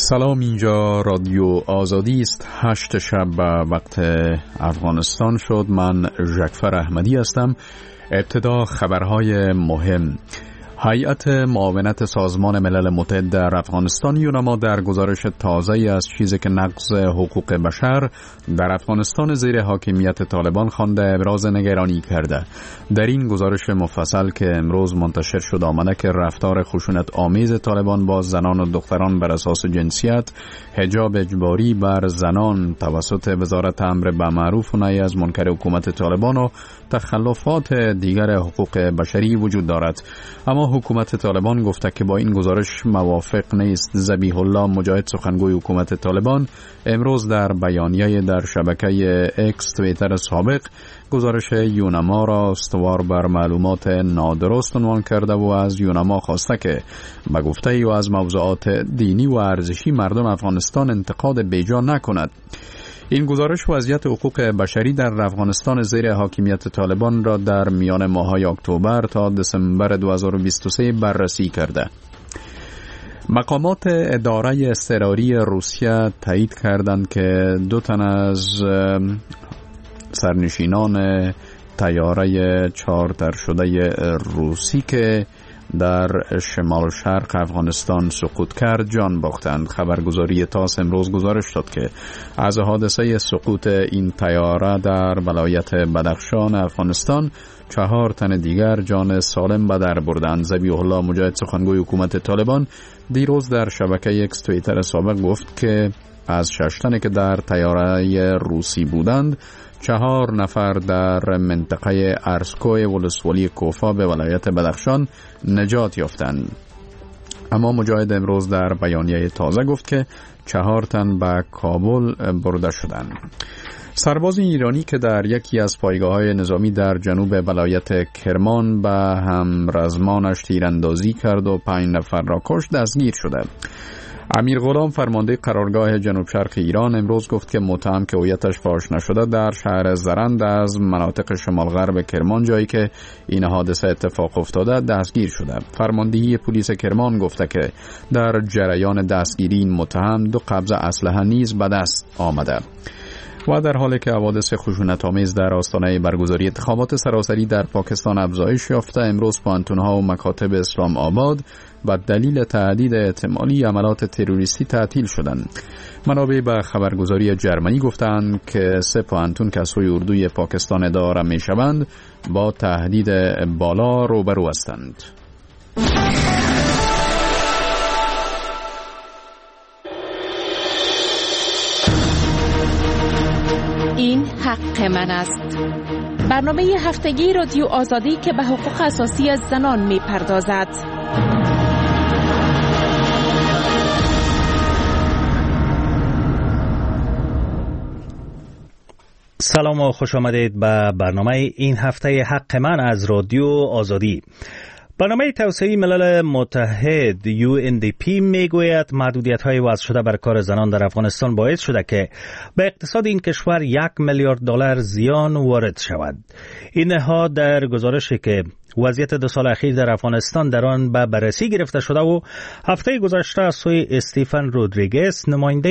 سلام، اینجا رادیو آزادی است. 8 شب به وقت افغانستان شد. من ژکفر احمدی هستم. ابتدا خبرهای مهم. هیئت معاونت سازمان ملل متحد در افغانستان یونما در گزارش تازه‌ای از چیزی که نقض حقوق بشر در افغانستان زیر حاکمیت طالبان خوانده ابراز نگرانی کرده. در این گزارش مفصل که امروز منتشر شد آمده که رفتار خشونت آمیز طالبان با زنان و دختران بر اساس جنسیت، حجاب اجباری بر زنان توسط وزارت امر بالمعروف و نهی از منکر حکومت طالبان و تخلفات دیگر حقوق بشری وجود دارد. اما حکومت طالبان گفته که با این گزارش موافق نیست. ذبیح الله مجاهد، سخنگوی حکومت طالبان، امروز در بیانیه در شبکه اکس توییتر سابق گزارش یونما را استوار بر معلومات نادرست عنوان کرده و از یونما خواسته که به گفته او از موضوعات دینی و ارزشی مردم افغانستان انتقاد بیجا نکند. این گزارش وضعیت حقوق بشری در افغانستان زیر حاکمیت طالبان را در میان ماه‌های اکتبر تا دسامبر 2023 بررسی کرده. مقامات اداره اضطراری روسیه تایید کردند که 2 تن از سرنشینان طیاره چارتر شده روسی که در شمال شرق افغانستان سقوط کرد جان باختند. خبرگزاری تاس امروز گزارش داد که از حادثه سقوط این طیاره در ولایت بدخشان افغانستان 4 تن دیگر جان سالم به در بردند. ذبیح الله مجاهد، سخنگوی حکومت طالبان، دیروز در شبکه اکس توییتر سابق گفت که از 6 تنی که در طیاره روسی بودند 4 نفر در منطقه ارسکوی ولسوالی کوفا به ولایت بدخشان نجات یافتند. اما مجاهد امروز در بیانیه تازه گفت که 4 تن به کابل برده شدند. سرباز ایرانی که در یکی از پایگاه‌های نظامی در جنوب ولایت کرمان به همرزمانش تیراندازی کرد و 5 نفر را کشت دستگیر شده. امیر غلام، فرمانده قرارگاه جنوب شرق ایران، امروز گفت که متهم که هویتش فاش نشده در شهر زرند از مناطق شمال غرب کرمان، جایی که این حادثه اتفاق افتاده، دستگیر شده. فرماندهی پلیس کرمان گفته که در جریان دستگیری این متهم 2 قبضه اسلحه نیز به دست آمده. و در حالی که حوادث خشونت‌آمیز در آستانه برگزاری انتخابات سراسری در پاکستان افزایش یافته، امروز پوهنتون‌ها و مکاتب اسلام آباد و دلیل تهدید احتمالی عملات تروریستی تعطیل شدند. منابع به خبرگزاری جرمنی گفتند که 3 پوهنتون که از سوی اردوی پاکستان اداره می‌شوند با تهدید بالا روبرو هستند. این حق من است. برنامه هفتگی رادیو آزادی که به حقوق اساسی زنان می‌پردازد. سلام و خوش آمدید به برنامه این هفته حق من از رادیو آزادی. برنامه توسعه ملل متحد UNDP میگوید محدودیت‌های وضع شده بر کار زنان در افغانستان باعث شده که به اقتصاد این کشور $1 میلیارد زیان وارد شود. این نهاد در گزارشی که وضعیت 2 سال اخیر در افغانستان در آن به بررسی گرفته شده و هفته گذشته از سوی استیفن رودریگز،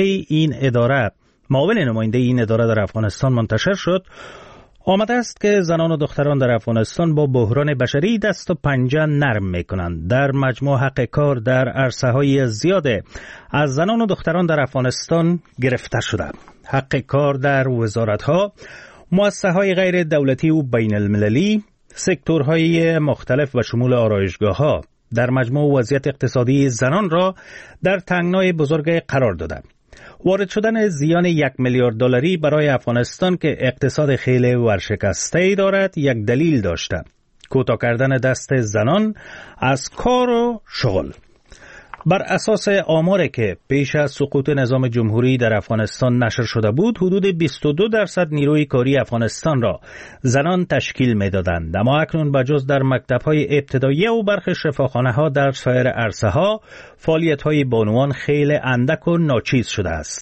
معاون نماینده این اداره در افغانستان منتشر شد، آمده است که زنان و دختران در افغانستان با بحران بشری دست و پنجه نرم می‌کنند. در مجموع حق کار در عرصه‌های زیاد از زنان و دختران در افغانستان گرفته شده. حق کار در وزارت‌ها، مؤسسه‌های غیر دولتی و بین المللی، سکتورهای مختلف و شمول آرایشگاه‌ها در مجموع وضعیت اقتصادی زنان را در تنگنای بزرگ قرار داده. وارد شدن زیان $1 میلیارد برای افغانستان که اقتصاد خیلی ورشکسته‌ای دارد یک دلیل داشته: کوتاه کردن دست زنان از کار و شغل. بر اساس آماری که پیش از سقوط نظام جمهوری در افغانستان نشر شده بود، حدود 22% نیروی کاری افغانستان را زنان تشکیل می‌دادند. اما اکنون بجز در مکتب‌های ابتدایی و برخی شفاخانه‌ها در سایر عرصه‌ها، فعالیت‌های بانوان خیلی اندک و ناچیز شده است.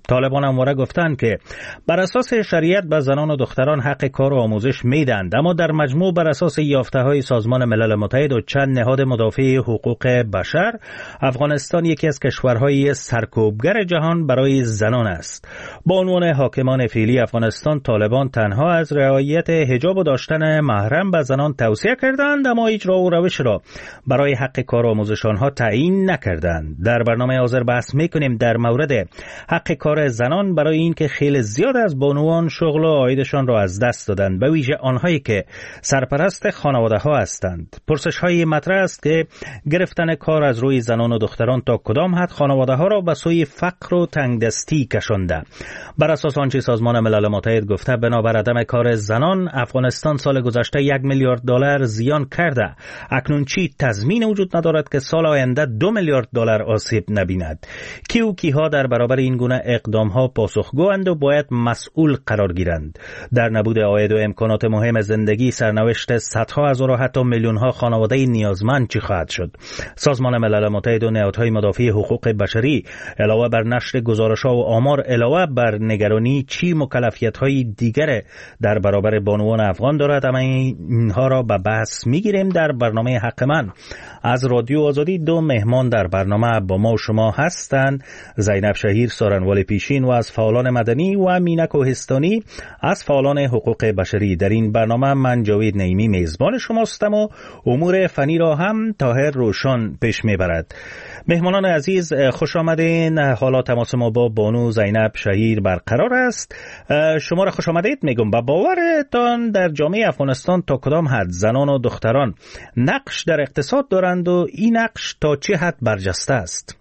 طالبان همواره گفتند که بر اساس شریعت به زنان و دختران حق کار و آموزش میدند، اما در مجموع بر اساس یافته‌های سازمان ملل متحد و چند نهاد مدافع حقوق بشر، افغانستان یکی از کشورهای سرکوبگر جهان برای زنان است. با عنوان حاکمان فعلی افغانستان، طالبان تنها از رعایت حجاب و داشتن محرم به زنان توصیه کردند، اما اجرا و روش را برای حق کار و آموزش آنها تعیین نکردند. در برنامه حاضر بحث می‌کنیم در مورد حق کار زنان، برای اینکه خیلی زیاد از بانوان شغل و عایدشان را از دست دادند، به ویژه آنهایی که سرپرست خانواده ها هستند. پرسش های مطرح است که گرفتن کار از روی زنان و دختران تا کدام حد خانواده ها را به سوی فقر و تنگدستی کشانده. بر اساس آنچه سازمان ملل متحد گفته، بنابر عدم کار زنان افغانستان سال گذشته $1 میلیارد زیان کرده. اکنون چی تضمین وجود ندارد که سال آینده $2 میلیارد آسیب نبیند؟ کی و کیها در برابر این گونه اقدام ها پاسخگوند و باید مسئول قرار گیرند؟ در نبود عاید و امکانات مهم زندگی، سرنوشت صدها هزار و حتی میلیون ها خانواده نیازمند چی خواهد شد؟ سازمان ملل متحد و نهادهای مدافع حقوق بشری علاوه بر نشر گزارش‌ها و آمار، علاوه بر نگرانی، چی مکلفیت‌های دیگر در برابر بانوان افغان دارد؟ اما اینها را به بحث می‌گیریم در برنامه حق من. از رادیو آزادی 2 مهمان در برنامه با ما و شما هستند: زینب شهیر، سارنوال پیشین و از فعالان مدنی، و مینا کوهستانی از فعالان حقوق بشری. در این برنامه من جاوید نعیمی میزبان شماستم و امور فنی را هم طاهر روشن پیش میبرد. مهمانان عزیز، خوش آمدین. حالا تماس ما با بانو زینب شهیر برقرار است. شما را خوش آمدید میگم. با باورتان در جامعه افغانستان تا کدام حد زنان و دختران نقش در اقتصاد دارند و این نقش تا چه حد برجسته است؟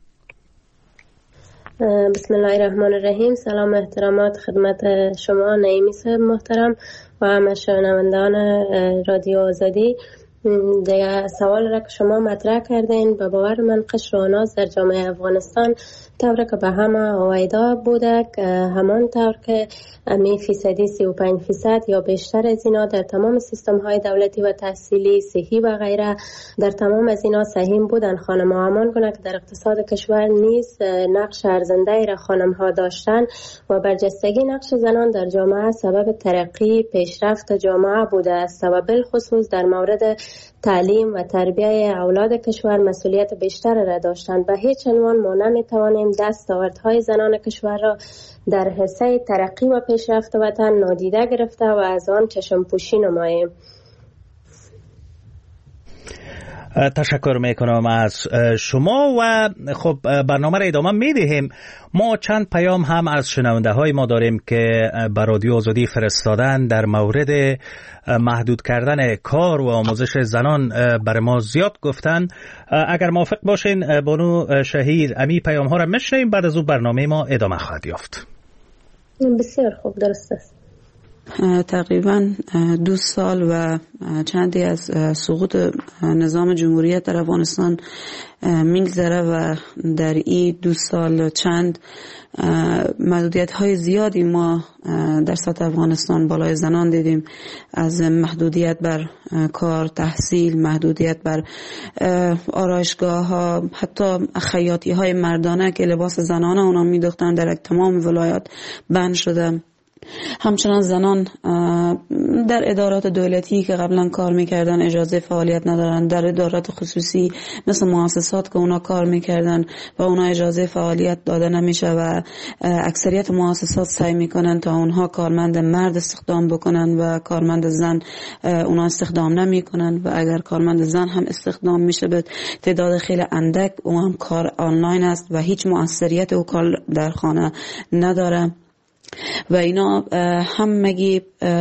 بسم الله الرحمن الرحیم. سلام و احترامات خدمت شما نعیمی صاحب محترم و همه شنوندگان رادیو آزادی. دیگه سوال را که شما مطرح کردین، به باور من قشر و ناز در جامعه افغانستان طوری که به همه آویدا بوده، همان طور که 35% یا بیشتر از اینا در تمام سیستم های دولتی و تحصیلی، صحی و غیره، در تمام از اینا سهیم بودن. خانم ها همان گونه که در اقتصاد کشور نیز نقش ارزنده را خانم ها داشتن و برجستگی نقش زنان در جامعه سبب ترقی پیشرفت جامعه بوده است و بالخصوص در مورد تعلیم و تربیت اولاد کشور مسئولیت بیشتر را داشتند. به هیچ عنوان ما نمیتوانیم دستاوردهای زنان کشور را در حصه ترقی و پیشرفت وطن نادیده گرفته و از آن چشم پوشی نماییم. تشکر میکنم از شما و خب برنامه را ادامه میدهیم. ما چند پیام هم از شنونده های ما داریم که به رادیو آزادی فرستادن در مورد محدود کردن کار و آموزش زنان. برای ما زیاد گفتن. اگر موافق باشین بانو شهیر، امی پیام ها را میشنیم، بعد از اون برنامه ما ادامه خواهد یافت. بسیار خوب، درست است. تقریبا 2 سال و چندی از سقوط نظام جمهوریت در افغانستان میگذره و در این 2 سال چند محدودیت های زیادی ما در سطح افغانستان بالای زنان دیدیم، از محدودیت بر کار، تحصیل، محدودیت بر آرایشگاه ها، حتی خیاطی های مردانه که لباس زنانه اونا میدوختن در تمام ولایات بند شده. همچنان زنان در ادارات دولتی که قبلا کار میکردن اجازه فعالیت ندارن، در ادارات خصوصی مثل مؤسسات که اونا کار میکردن و اونا اجازه فعالیت داده نمیشه و اکثریت مؤسسات سعی میکنن تا اونها کارمند مرد استخدام بکنن و کارمند زن اونا استخدام نمیکنن و اگر کارمند زن هم استخدام میشه به تعداد خیلی اندک، اون هم کار آنلاین است و هیچ مؤثریت او کار در خانه نداره و اینا همگی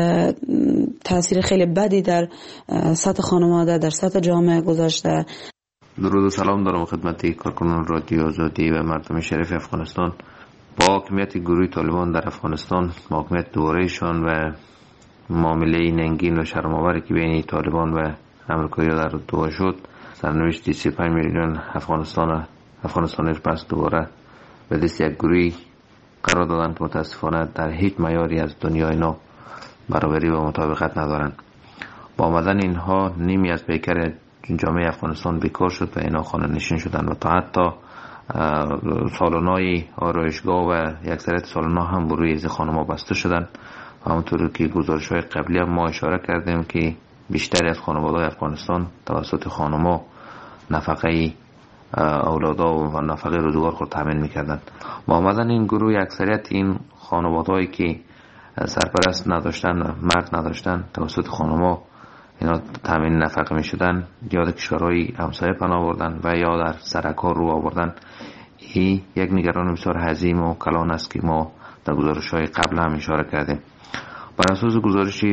تاثیر خیلی بدی در سطح خانواده، در سطح جامعه گذاشته. درود و سلام دارم خدمت کارکنان رادیو آزادی و مردم شریف افغانستان. با حاکمیت گروه طالبان در افغانستان، با حاکمیت دورهشان و معامله ننگین و شرم‌آوری که بین طالبان و امریکایی‌ها در دو شد، سرنوشت 35 میلیون افغانستانی پس دوباره به دست یک گروه قرار دادن که متاسفانه در هیچ معیاری از دنیا اینا برابری و مطابقت ندارن. با آمدن اینها نیمی از پیکر جامعه افغانستان بیکار شد و اینا خانه نشین شدن و تا حتی سالن‌های آرایشگاه و اکثریت سالن‌ها هم بروی از خانم‌ها بسته شدن. همونطور که گزارش‌های قبلی هم ما اشاره کردیم که بیشتری از خانواده‌های افغانستان توسط خانم‌ها نفقه اولادها و نفقه روزگار خود تامین می‌کردند. با آمدن این گروه اکثریت این خانواده‌هایی که سرپرست نداشتن، مرد نداشتن، توسط خانم‌ها اینا تامین نفقه می‌شدن، یا در کشورهای همسایه پناه بردن و یا در سرکار رو آوردن. این یک نگران بسیار عظیم و کلان است که ما در گزارش‌های قبل هم اشاره کردیم. بر اساس گزارش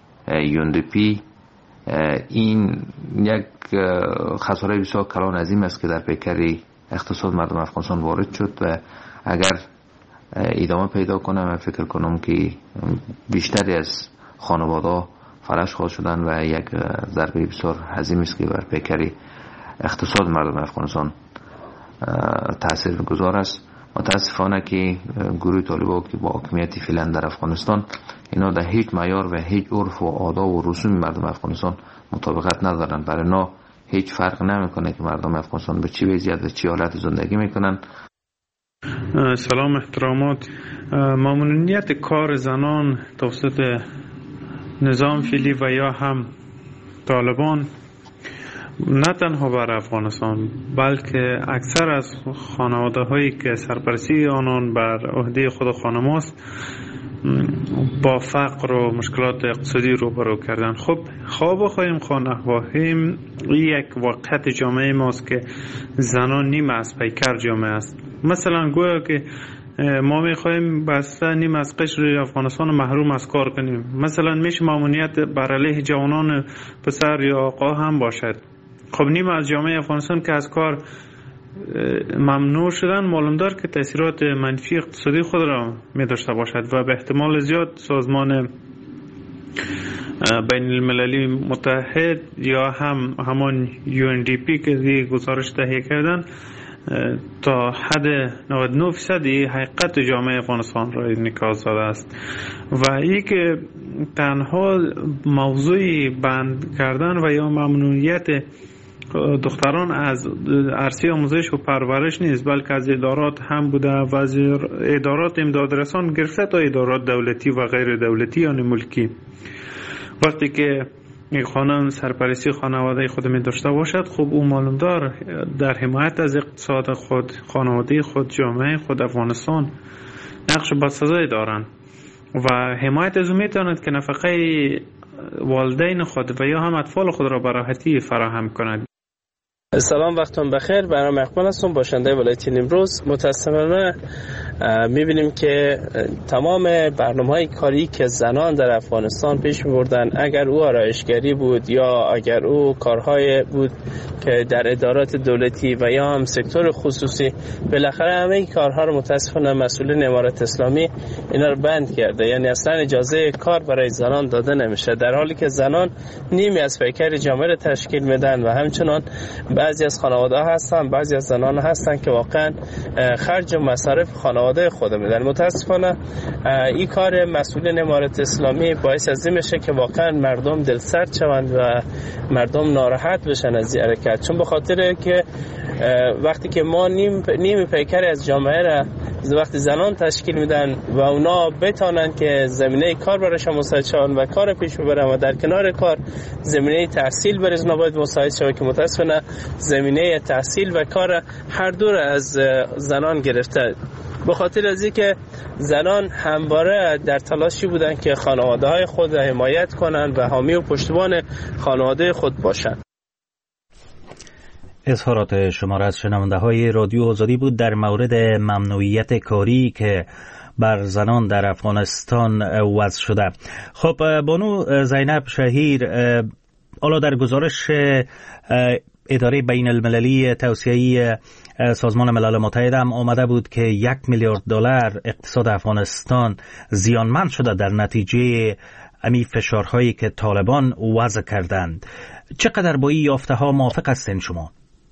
UNDP این یک خساره بسیار کلان عظیم است که در پیکر اقتصاد مردم افغانستان وارد شد و اگر ادامه پیدا کنه من فکر کنم که بیشتری از خانواده‌ها فلج خواهد شدن و یک ضربه بسیار عظیم است که بر پیکر اقتصاد مردم افغانستان تأثیر گذار است. متاسفانه که گروه طالبان که با حاکمیت فعلا در افغانستان اینا در هیچ معیار و هیچ عرف و آداب و رسوم مردم افغانستان مطابقت ندارن. برای اینا هیچ فرق نمیکنه که مردم افغانستان به چی وضعیت و چی حالت زندگی میکنن. سلام احترامات. ممنوعیت کار زنان توسط نظام فعلی و یا هم طالبان نه تنها بر افغانستان بلکه اکثر از خانواده هایی که سرپرستی آنان بر عهده خود خانم است با فقر و مشکلات اقتصادی روبرو کردن. خب خواب خواهیم خواهیم یک واقعیت جامعه ماست که زنان نیم از پیکر جامعه است. مثلا گویا که ما میخوایم بسته نیم از قشر افغانستان محروم از کار کنیم. مثلا میشه ممنوعیت بر علیه جوانان پسر یا آقا هم باشد. خب نیم از جامعه افغانستان که از کار ممنوع شدن معلوم دار که تاثیرات منفی اقتصادی خود را می داشته باشد و به احتمال زیاد سازمان بین المللی متحد یا همان UNDP که دیگه گزارش تهیه کردن تا حد 99% حقیقت جامعه افغانستان را انعکاس داده است و این که تنها موضوع بند کردن و یا ممنوعیت دختران از عرصه آموزش و پرورش نیست بلکه از ادارات هم بوده و از ادارات امدادرسان گرفته تا ادارات دولتی و غیر دولتی یعنی ملکی. وقتی که یک خانم سرپرستی خانواده خود می داشته باشد خب او معلوم دار در حمایت از اقتصاد خود، خانواده خود، جامعه خود افغانستان نقش بسزایی دارند و حمایت از او می تواند که نفقه والدین خود و یا هم اطفال خود را به راحتی فراهم کند. سلام، وقتتون بخیر. برنامه اقبال هستم، باشنده ولایت امروز. متاسفانه میبینیم که تمام برنامه‌های کاری که زنان در افغانستان پیش می‌بردن، اگر او آرایشگری بود یا اگر او کارهای بود که در ادارات دولتی و یا هم سکتور خصوصی، بالاخره همه این کارها رو متاسفانه مسئولین امارت اسلامی اینا رو بند کرده. یعنی اصلا اجازه کار برای زنان داده نمیشه، در حالی که زنان نیمی از پیکر جامعه رو تشکیل میدن و همچنان بعضی از خانواده هستن، بعضی از زنان هستن که واقعا خرج و مصارف خانواده خود میدن. متاسفانه این کار مسئولین امارت اسلامی باعث از این میشه که واقعا مردم دلسرد شوند و مردم ناراحت بشن از این حرکت، چون به خاطر که وقتی که ما نیم پیکر از جامعه را وقتی زنان تشکیل میدن و اونا بتانن که زمینه کار برایشان مساعد شون و کار پیش ببرن و در کنار کار زمینه تحصیل برای اونا باید مساعد شود که متاسفانه زمینه تحصیل و کار هر دو از زنان گرفته. به خاطر از اینکه زنان همواره در تلاشی بودن که خانواده‌های خود را حمایت کنند و حامی و پشتیبان خانواده خود باشند. اظهارات شما را از شنونده های رادیو آزادی بود در مورد ممنوعیت کاری که بر زنان در افغانستان وضع شده. خب بانو زینب شهیر، حالا در گزارش اداره بین المللی توسعه سازمان ملل متحد هم آمده بود که $1 میلیارد اقتصاد افغانستان زیانمند شده در نتیجه امی فشارهایی که طالبان وضع کردند. چقدر با این یافته ها موافق هستین شما؟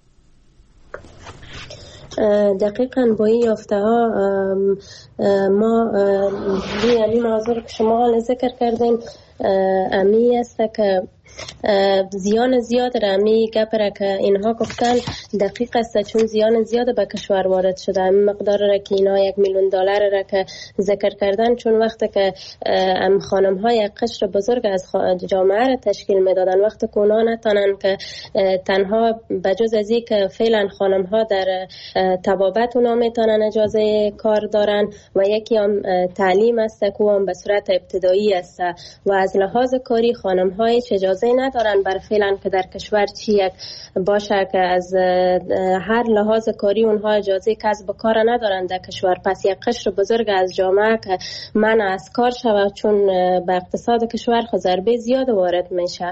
دقیقاً با این یافته ها ما یعنی موضوع که شما ذکر کردین امی است که زیان زیاد را می گپره که اینها گفتن دقیق است، چون زیان زیاد به کشور وارد شده. این مقدار را که اینا $1,000,000 را که ذکر کردن، چون وقتی که خانم ها یک قشر بزرگ از جامعه را تشکیل میدادن، وقتی که اونا نتانن که تنها بجز از این که فعلا خانم ها در طبابت اونا میتونن اجازه کار دارن و یکی هم تعلیم است که هم به صورت ابتدایی است و از لحاظ کاری خانم های اجازه ندارن بر فعلا که در کشور چی یک باشه که از هر لحاظ کاری اونها اجازه کسب کار ندارن در کشور. پس یک قشر بزرگ از جامعه که منع از کار شود، چون به اقتصاد کشور ضربه زیاد وارد میشه.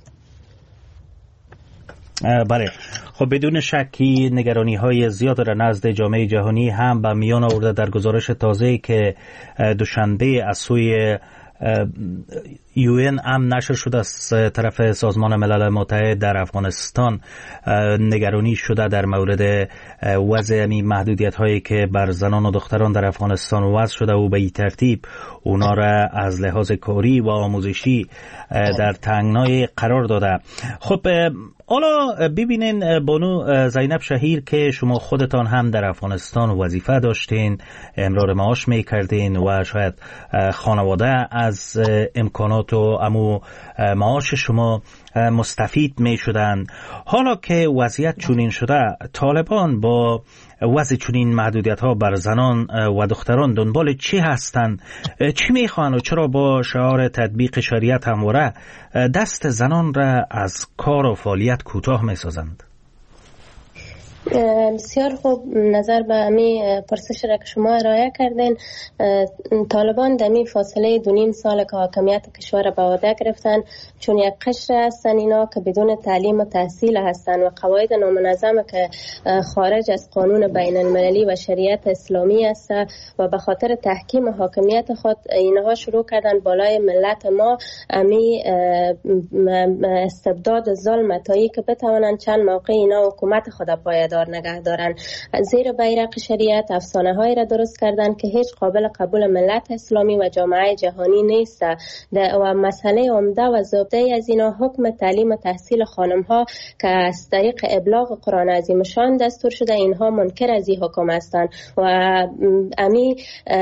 بله، خب بدون شکی نگرانی های زیاد را نزد جامعه جهانی هم به میان آورده. در گزارش تازه‌ای که دوشنبه از سوی UN هم نشر شده از طرف سازمان ملل متحد در افغانستان، نگرانی شده در مورد وضع محدودیت هایی که بر زنان و دختران در افغانستان وضع شده و به این ترتیب اونا را از لحاظ کاری و آموزشی در تنگنای قرار داده. خب حالا ببینین بانو زینب شهیر که شما خودتان هم در افغانستان وظیفه داشتین، امرار معاش میکردین و شاید خانواده از امکانات و امو معاش شما مستفید می شدن. حالا که وضعیت چنین شده، طالبان با وضع چنین محدودیت ها بر زنان و دختران دنبال چی هستند؟ چی میخوان و چرا با شعار تطبیق شریعت همواره دست زنان را از کار و فعالیت کوتاه میسازند؟ بسیار خوب نظر به امی پرسش را که شما ارائه کردین. طالبان در می فاصله 2.5 سال که حاکمیت کشور به عهده گرفتن، چون یک قشر هستن اینا که بدون تعلیم و تحصیل هستن و قواعد نامنظم که خارج از قانون بین المللی و شریعت اسلامی است و به خاطر تحکیم حاکمیت خود اینها شروع کردن بالای ملت ما امی استبداد ظلم تایی که بتوانند چند موقع اینا حکومت خود پایدار نگه دارن. زیر بیرق شریعت افسانه هایی را درست کردن که هیچ قابل قبول ملت اسلامی و جامعه جهانی نیست و مسئله عمده و ضابطه از اینا حکم تعلیم و تحصیل خانم ها که از طریق ابلاغ قرآن عظیم شان دستور شده. اینها منکر از این حکم هستند و امی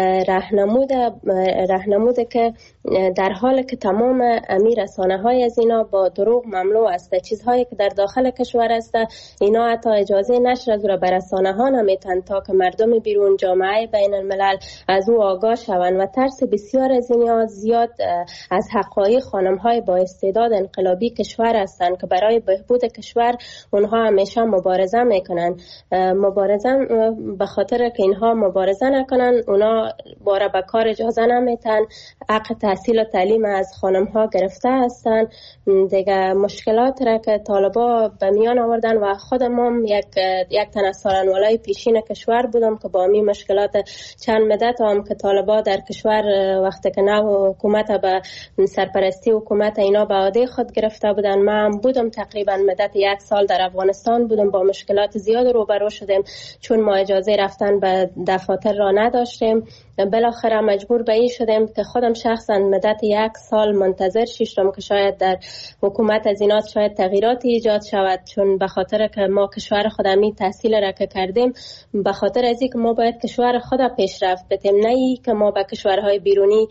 راهنموده که در حال که تمام امی رسانه های از اینا با دروغ مملو است، چیزهایی که در داخل کشور است اینا حتی اجازه نشر از را به رسانه ها نمیتن تا که مردم بیرون جامعه بین الملل از او آگاه شوند و ترس بسیار از اینها زیاد از حقایق خانم های با استعداد انقلابی کشور هستند که برای بهبود کشور اونها همیشه مبارزه میکنن. مبارزه به خاطر که اینها مبارزه نکنن اونا باره به کار اجازه نمیتن، حق تحصیل و تعلیم از خانم ها گرفته هستن. دیگه مشکلات را که طالبا به میان آوردن و خودم یک تن از سالنوالای پیشین کشور بودم که با می مشکلات چند مدت هم که طالبا در کشور وقتی که نو حکومت به سرپرستی حکومت اینا به عهده خود گرفته بودن، من هم بودم تقریبا مدت 1 سال در افغانستان بودم، با مشکلات زیاد روبرو شدیم چون ما اجازه رفتن به دفاتر را نداشتیم. بالاخره مجبور به این شدیم که خودم شخصا مدت 1 سال منتظر شدم که شاید در حکومت از اینا شاید تغییراتی ایجاد شود، چون به خاطر که ما کشور خودمی تحصیل را که کردیم، به خاطر از اینکه ما باید کشور خود پیشرفت بدیم، نه ای که ما به کشورهای بیرونی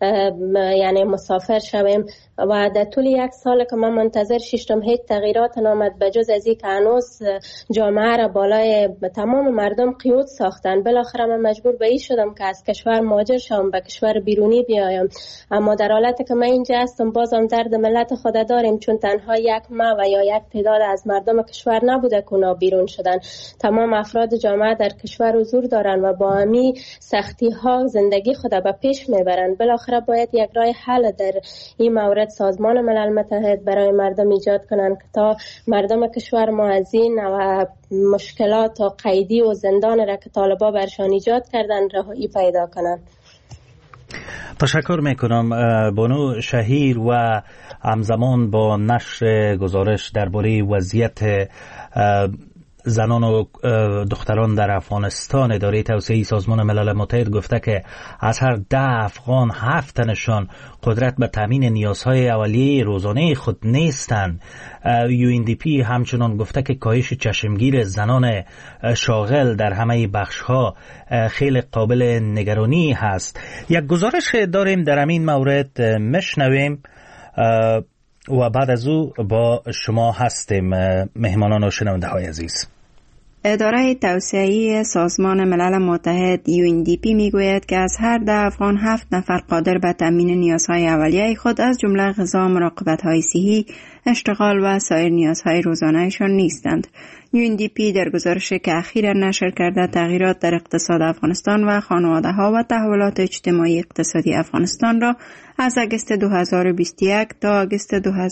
یعنی مسافر شویم. و در طول 1 سال که من منتظر شدم هیچ تغییرات نامد بجز از اینکه هنوز جامعه را بالای تمام مردم قیود ساختن. بالاخره من مجبور به این شدم که از کشور مهاجر شوم، به کشور بیرونی بیایم. اما در حالتی که من اینجا هستم بازم درد ملت خود داریم، چون تنها یک ما و یا یک تعداد از مردم کشور نبوده که اونا بیرون شدن. تمام افراد جامعه در کشور حضور دارن و با همی سختی ها زندگی خود به پیش میبرن. بالاخره باید یک راه حل در این مورد سازمان ملل متحد برای مردم ایجاد کنن که تا مردم کشور ما از این و مشکلات و قیدی و زندان را که طالبا برشان ایجاد کردن رهایی پیدا کنن. تشکر میکنم بانو شهیر و همزمان با نشر گزارش درباره وضعیت زنان و دختران در افغانستان، اداره توسعه سازمان ملل متحد گفته که از هر 10 افغان 7 تنشان قدرت به تامین نیازهای اولیه روزانه خود نیستند. UNDP همچنان گفته که کاهش چشمگیر زنان شاغل در همه بخش‌ها خیلی قابل نگرانی هست. یک گزارش داریم در این مورد، میشنویم و بعد از او با شما هستیم مهمانان و شنونده های عزیز. اداره توسعه سازمان ملل متحد UNDP میگوید که از هر 10 افغان 7 نفر قادر به تامین نیازهای اولیه خود از جمله غذا، مراقبت‌های صحی، اشتغال و سایر نیازهای روزانه‌شان نیستند. UNDP در گزارشی که اخیراً نشر کرده تغییرات در اقتصاد افغانستان و خانواده‌ها و تحولات اجتماعی اقتصادی افغانستان را از اگست 2021 تا اگست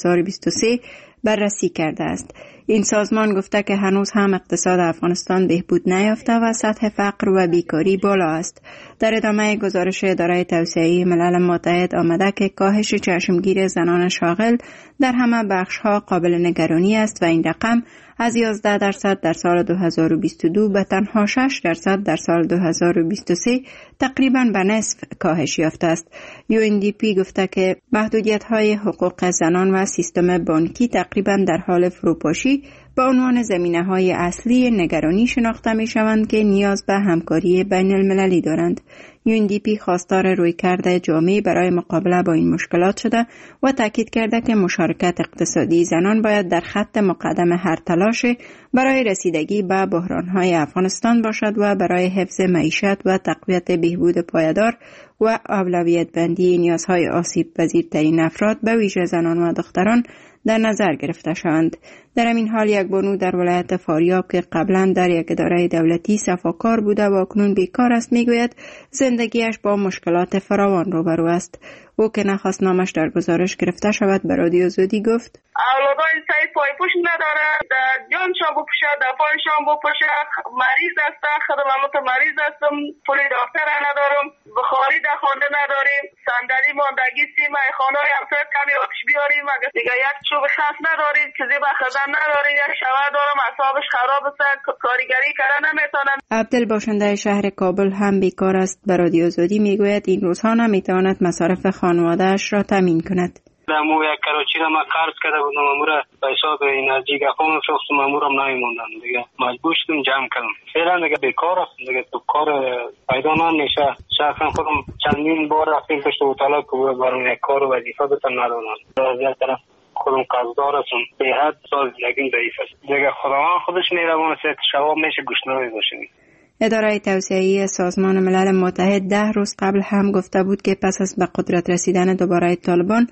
2023 بررسی کرده است. این سازمان گفته که هنوز هم اقتصاد افغانستان بهبود نیافته و سطح فقر و بیکاری بالا است. در ادامه گزارش اداره توسعه ملل متحد آمده که کاهش چشمگیر زنان شاغل در همه بخش‌ها قابل نگرانی است و این رقم از 11% در سال 2022 به تنها 6% در سال 2023 تقریباً به نصف کاهش یافته است. UNDP گفته که محدودیت‌های حقوق زنان و سیستم بانکی تقریباً در حال فروپاشی به عنوان زمینه‌های اصلی نگرانی شناخته می‌شوند که نیاز به همکاری بین المللی دارند. UNDP خواستار رویکرد جامعی برای مقابله با این مشکلات شده و تاکید کرده که مشارکت اقتصادی زنان باید در خط مقدم هر تلاش برای رسیدگی به بحران‌های افغانستان باشد و برای حفظ معیشت و تقویت بهبود پایدار و اولویت بندی نیازهای آسیب پذیرترین افراد به ویژه زنان و دختران در نظر گرفته شوند. در همین حال یک بانو در ولایت فاریاب که قبلا در یک اداره دولتی صفاکار بوده و اکنون بیکار است میگوید زندگیش با مشکلات فراوان روبرو است. او که نخواست نامش در گزارش گرفته شود به رادیو زودی گفت اولادای سعی پای پوش نداره، در جانشان بپوشه، در پایشان بپوشه، مریض هستم، خدمات مریض هستم، پول دکتر ندارم، بخاری در خانه نداریم، صندلی ماندگی سی خانه های همسایت کمی آتش بیاریم، اگر دیگه یک چوب خاص نداریم، چیزی به خزن نداریم، یک شوهر دارم اعصابش خراب است، کارگری کردن نمیتونم. عبدل باشنده شهر کابل هم بیکار است. به رادیو زودی میگوید این روزها نمیتواند مصارف خانواده‌اش را تامین کند. مو یک کراچی را من قرض کرده بودم، امورا به حساب انرژی گفام فروختم، امورا نمیموندم دیگه، مجبور شدم جمع کردم. فعلا دیگه بیکار است دیگه، تو کار پیدا نمیشه. شخصا خودم چندین بار رفتیم پشت اتاق که برام یک کار و وظیفه بتم ندارم. از یک طرف خودم قرضدار هستم، به حد سال زندگیم ضعیف است دیگه. خداوند خودش مهربان است، شباب میشه گوشنوی باشیم. اداره توسعه سازمان ملل متحد 10 روز قبل هم گفته بود که پس از به قدرت رسیدن دوباره طالبان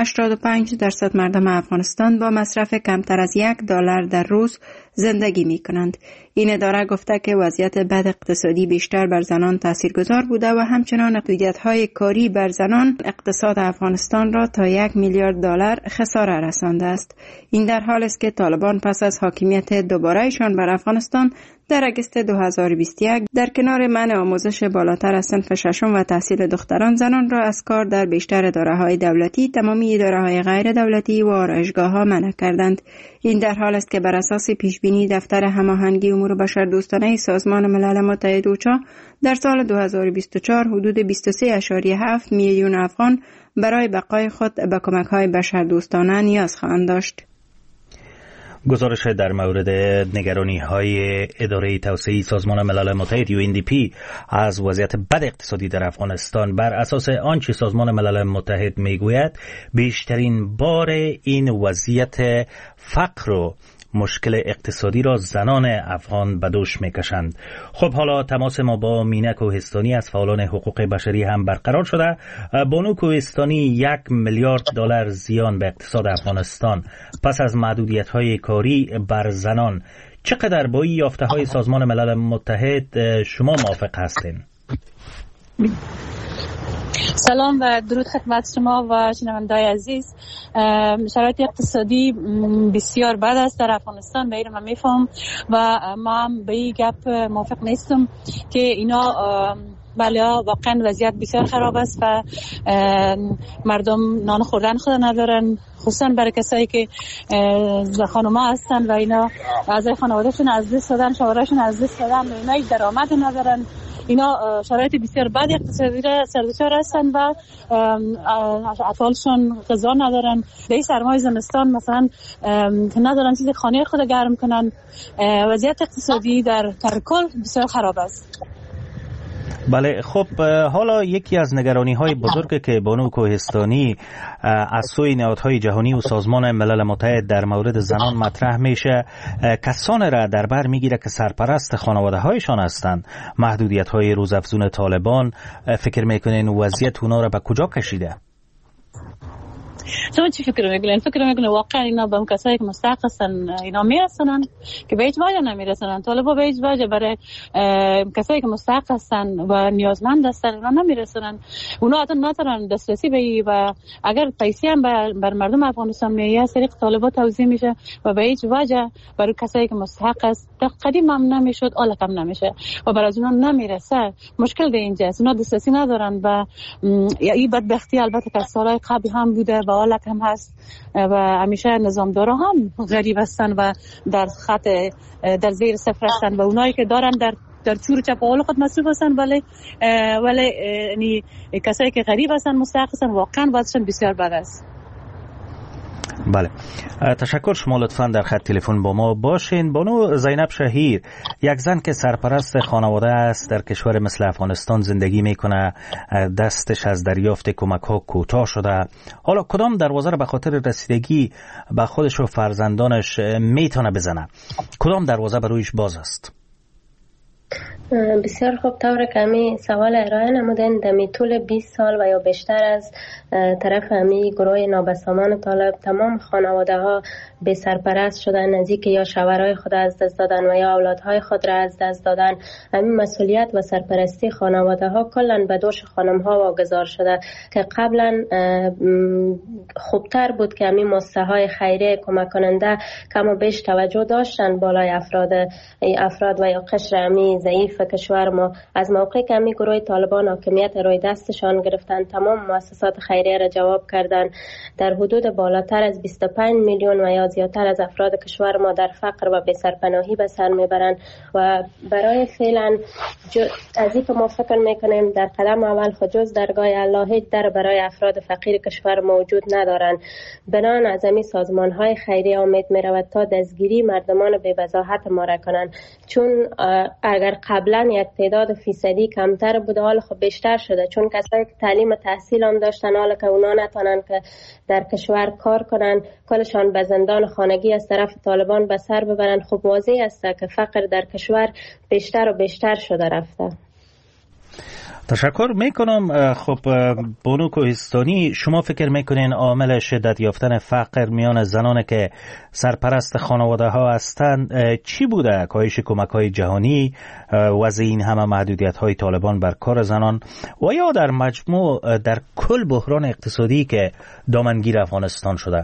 85% مردم افغانستان با مصرف کمتر از $1 در روز زندگی می کنند. این اداره گفته که وضعیت بد اقتصادی بیشتر بر زنان تاثیرگذار بوده و همچنان محدودیت‌های کاری بر زنان اقتصاد افغانستان را تا $1 میلیارد خساره رسانده است. این در حالی است که طالبان پس از حاکمیت دوباره‌شان بر افغانستان در اگست 2021 در کنار منع آموزش بالاتر از صنف ششم و تحصیل دختران زنان را از کار در بیشتر اداره‌های دولتی، تمامی اداره‌های غیر دولتی و آرایشگاه‌ها منع کردند. این در حال است که بر اساس پیشبینی دفتر هماهنگی امور بشردوستانه سازمان ملل متحد اوچا در سال 2024 حدود 23.7 میلیون افغان برای بقای خود به کمک‌های بشردوستانه نیاز خواهند داشت. گزارش در مورد نگرانی‌های اداره توسعه سازمان ملل متحد UNDP از وضعیت بد اقتصادی در افغانستان بر اساس آنچه سازمان ملل متحد میگوید بیشترین بار این وضعیت فقر و مشکل اقتصادی را زنان افغان به دوش میکشند. خب حالا تماس ما با مینه کوهستانی از فعالان حقوق بشری هم برقرار شده. بانو کوهستانی، $1 میلیارد زیان به اقتصاد افغانستان پس از محدودیت‌های کاری بر زنان، چقدر با این یافته‌های سازمان ملل متحد شما موافق هستین؟ سلام و درود خدمت شما و شنونده‌های عزیز. شرایط اقتصادی بسیار بد است در افغانستان، به این من میفهم و ما هم به این گپ موافق نیستم که اینا بله واقعا وضعیت بسیار خراب است و مردم نان خوردن خود ندارن، خصوصا برای کسایی که خانوما هستن و اینا اعضای خانوادهشون از دست دادن، شوهراشون از دست دادن، اینا هیچ درآمد ندارن. اینا شرایط بسیار بد اقتصادی را سردچار هستن و اطفالشون غذا ندارن. در سرمای زمستان مثلا ندارن چیز خانه خود گرم کنن. وضعیت اقتصادی در کل بسیار خراب است. بله خب حالا یکی از نگرانی های بزرگ که بانو کوهستانی از سوی نهادهای جهانی و سازمان ملل متحد در مورد زنان مطرح میشه، کسانی را در بر میگیره که سرپرست خانواده هایشان هستند. محدودیت های روزافزون طالبان، فکر میکنین وضعیت اونا را به کجا کشیده؟ شما چی فکر میکنین؟ فکر میکنین واقعا اینا به اون کسایی که مستحق هستن اینا میرسونن که به هیچ وجه نمیرسونن؟ طالبا به هیچ وجه برای کسایی که مستحق هستن و نیازمند هستن اینا نمیرسونن. اونا حتی نتونن دسترسی به و اگر پیسی هم بر مردم افغانستان میاد از طریق طالبا توزیع میشه و به هیچ وجه برای کسایی که مستحق است قدیم هم نمیشد، حالا هم نمیشه و برای اونا نمیرسه. مشکل به اینجاست، اونا دسترسی ندارن و این بدبختی البته که سالهای قبل هم بوده و حالا هم هست و همیشه نظامدارا هم غریب هستن و در خط در زیر صفر هستن و اونایی که دارن در چور چپاول خود مصروف هستن. ولی یعنی کسایی که غریب هستن مستحق هستن واقعا وضعشون بسیار بد است. بله تشکر. شما لطفاً در خط تلفن با ما باشین. بانو زینب شهیر، یک زن که سرپرست خانواده است، در کشور مثل افغانستان زندگی میکنه، دستش از دریافت کمک ها کوتاه شده. حالا کدام دروازه را به خاطر رسیدگی به خودش و فرزندانش میتونه بزنه؟ کدام دروازه برویش باز است؟ بسیار خوب. طور کمی سوال ارائه نمودن. دمی طول 20 سال و یا بیشتر از طرف همی گروه نابسامان طالب تمام خانواده ها به سرپرست شدن، نزدیک یا شوهرای خود از دست دادن و یا اولادهای خود را از دست دادن. همین مسئولیت و سرپرستی خانواده ها کلا به دوش خانم ها واگذار شده که قبلا خوبتر بود که همین مؤسسه های خیریه کمک کننده کم و بیش توجه داشتن بالای افراد و یا قشر همی ضعیف کشور ما. از موقعی که همی گروه طالبان حاکمیت روی دستشان گرفتن، تمام مؤسسات خیریه را جواب کردن. در حدود بالاتر از 25 میلیون و یا زیادتر از افراد کشور ما در فقر و بی‌سرپناهی به سر میبرند و برای فعلا از این که ما فکر میکنیم در قدم اول خود جز درگاه الله هیچ در برای افراد فقیر کشور موجود ندارند. بنان از همی سازمان های خیریه امید میرود تا دستگیری مردمان بی وضاحت ما را کنند، چون اگر قبلا یک تعداد فیصدی کمتر بوده حال خب بیشتر شده، چون کسایی که تعلیم تحصیل هم داشتن حالا که اونا نتونن که در کشور کار کنن، کلشان به زندان خانگی از طرف طالبان به سر ببرن. خب واضح است که فقر در کشور بیشتر و بیشتر شده رفته. تشکر میکنم. خب بانو کوهستانی، شما فکر میکنین عامل شدت یافتن فقر میان زنان که سرپرست خانواده ها هستند چی بوده؟ کاهش کمک های جهانی، وضع این همه محدودیت های طالبان بر کار زنان و یا در مجموع در کل بحران اقتصادی که دامنگیر افغانستان شده؟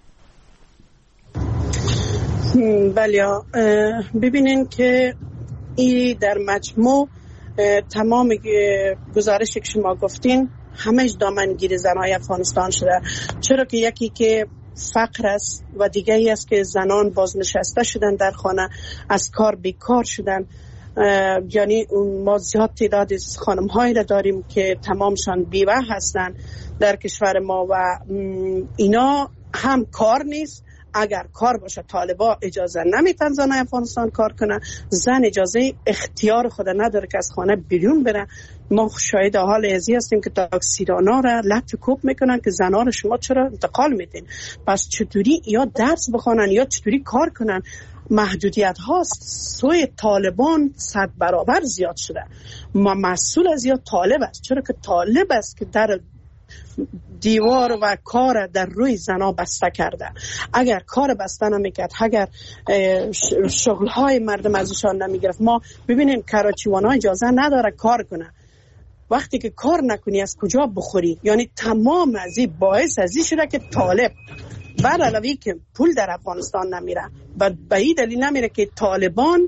بله ببینین که این در مجموع تمام گزارشی که شما گفتین همهش دامنگیر زنهای افغانستان شده، چرا که یکی که فقر است و دیگه ای است که زنان بازنشسته شدن در خانه، از کار بیکار شدن. یعنی ما زیاد تعداد خانم هایی را داریم که تمامشان بیوه هستن در کشور ما و اینا هم کار نیست. اگر کار باشه طالبا اجازه نمیتن زنای افغانستان کار کنه، زن اجازه اختیار خود نداره که از خانه بیرون بره. ما شاهد حال ازی هستیم که تاکسیرانا را لط کوب میکنن که زنا را شما چرا انتقال میدین؟ پس چطوری یا درس بخونن یا چطوری کار کنن؟ محدودیت هاست. سوی طالبان 100 برابر زیاد شده. ما مسئول از یا طالب است، چرا که طالب است که در دیوار و کار در روی زنا بسته کرده. اگر کار بسته نمیکرد، اگر شغلهای مردم ازشان نمیگرفت، ما ببینیم کراچیوانا اجازه نداره کار کنه. وقتی که کار نکنی از کجا بخوری؟ یعنی تمام از این باعث از این شده که طالب بر علاوه که پول در افغانستان نمیره، به این دلیل نمیره که طالبان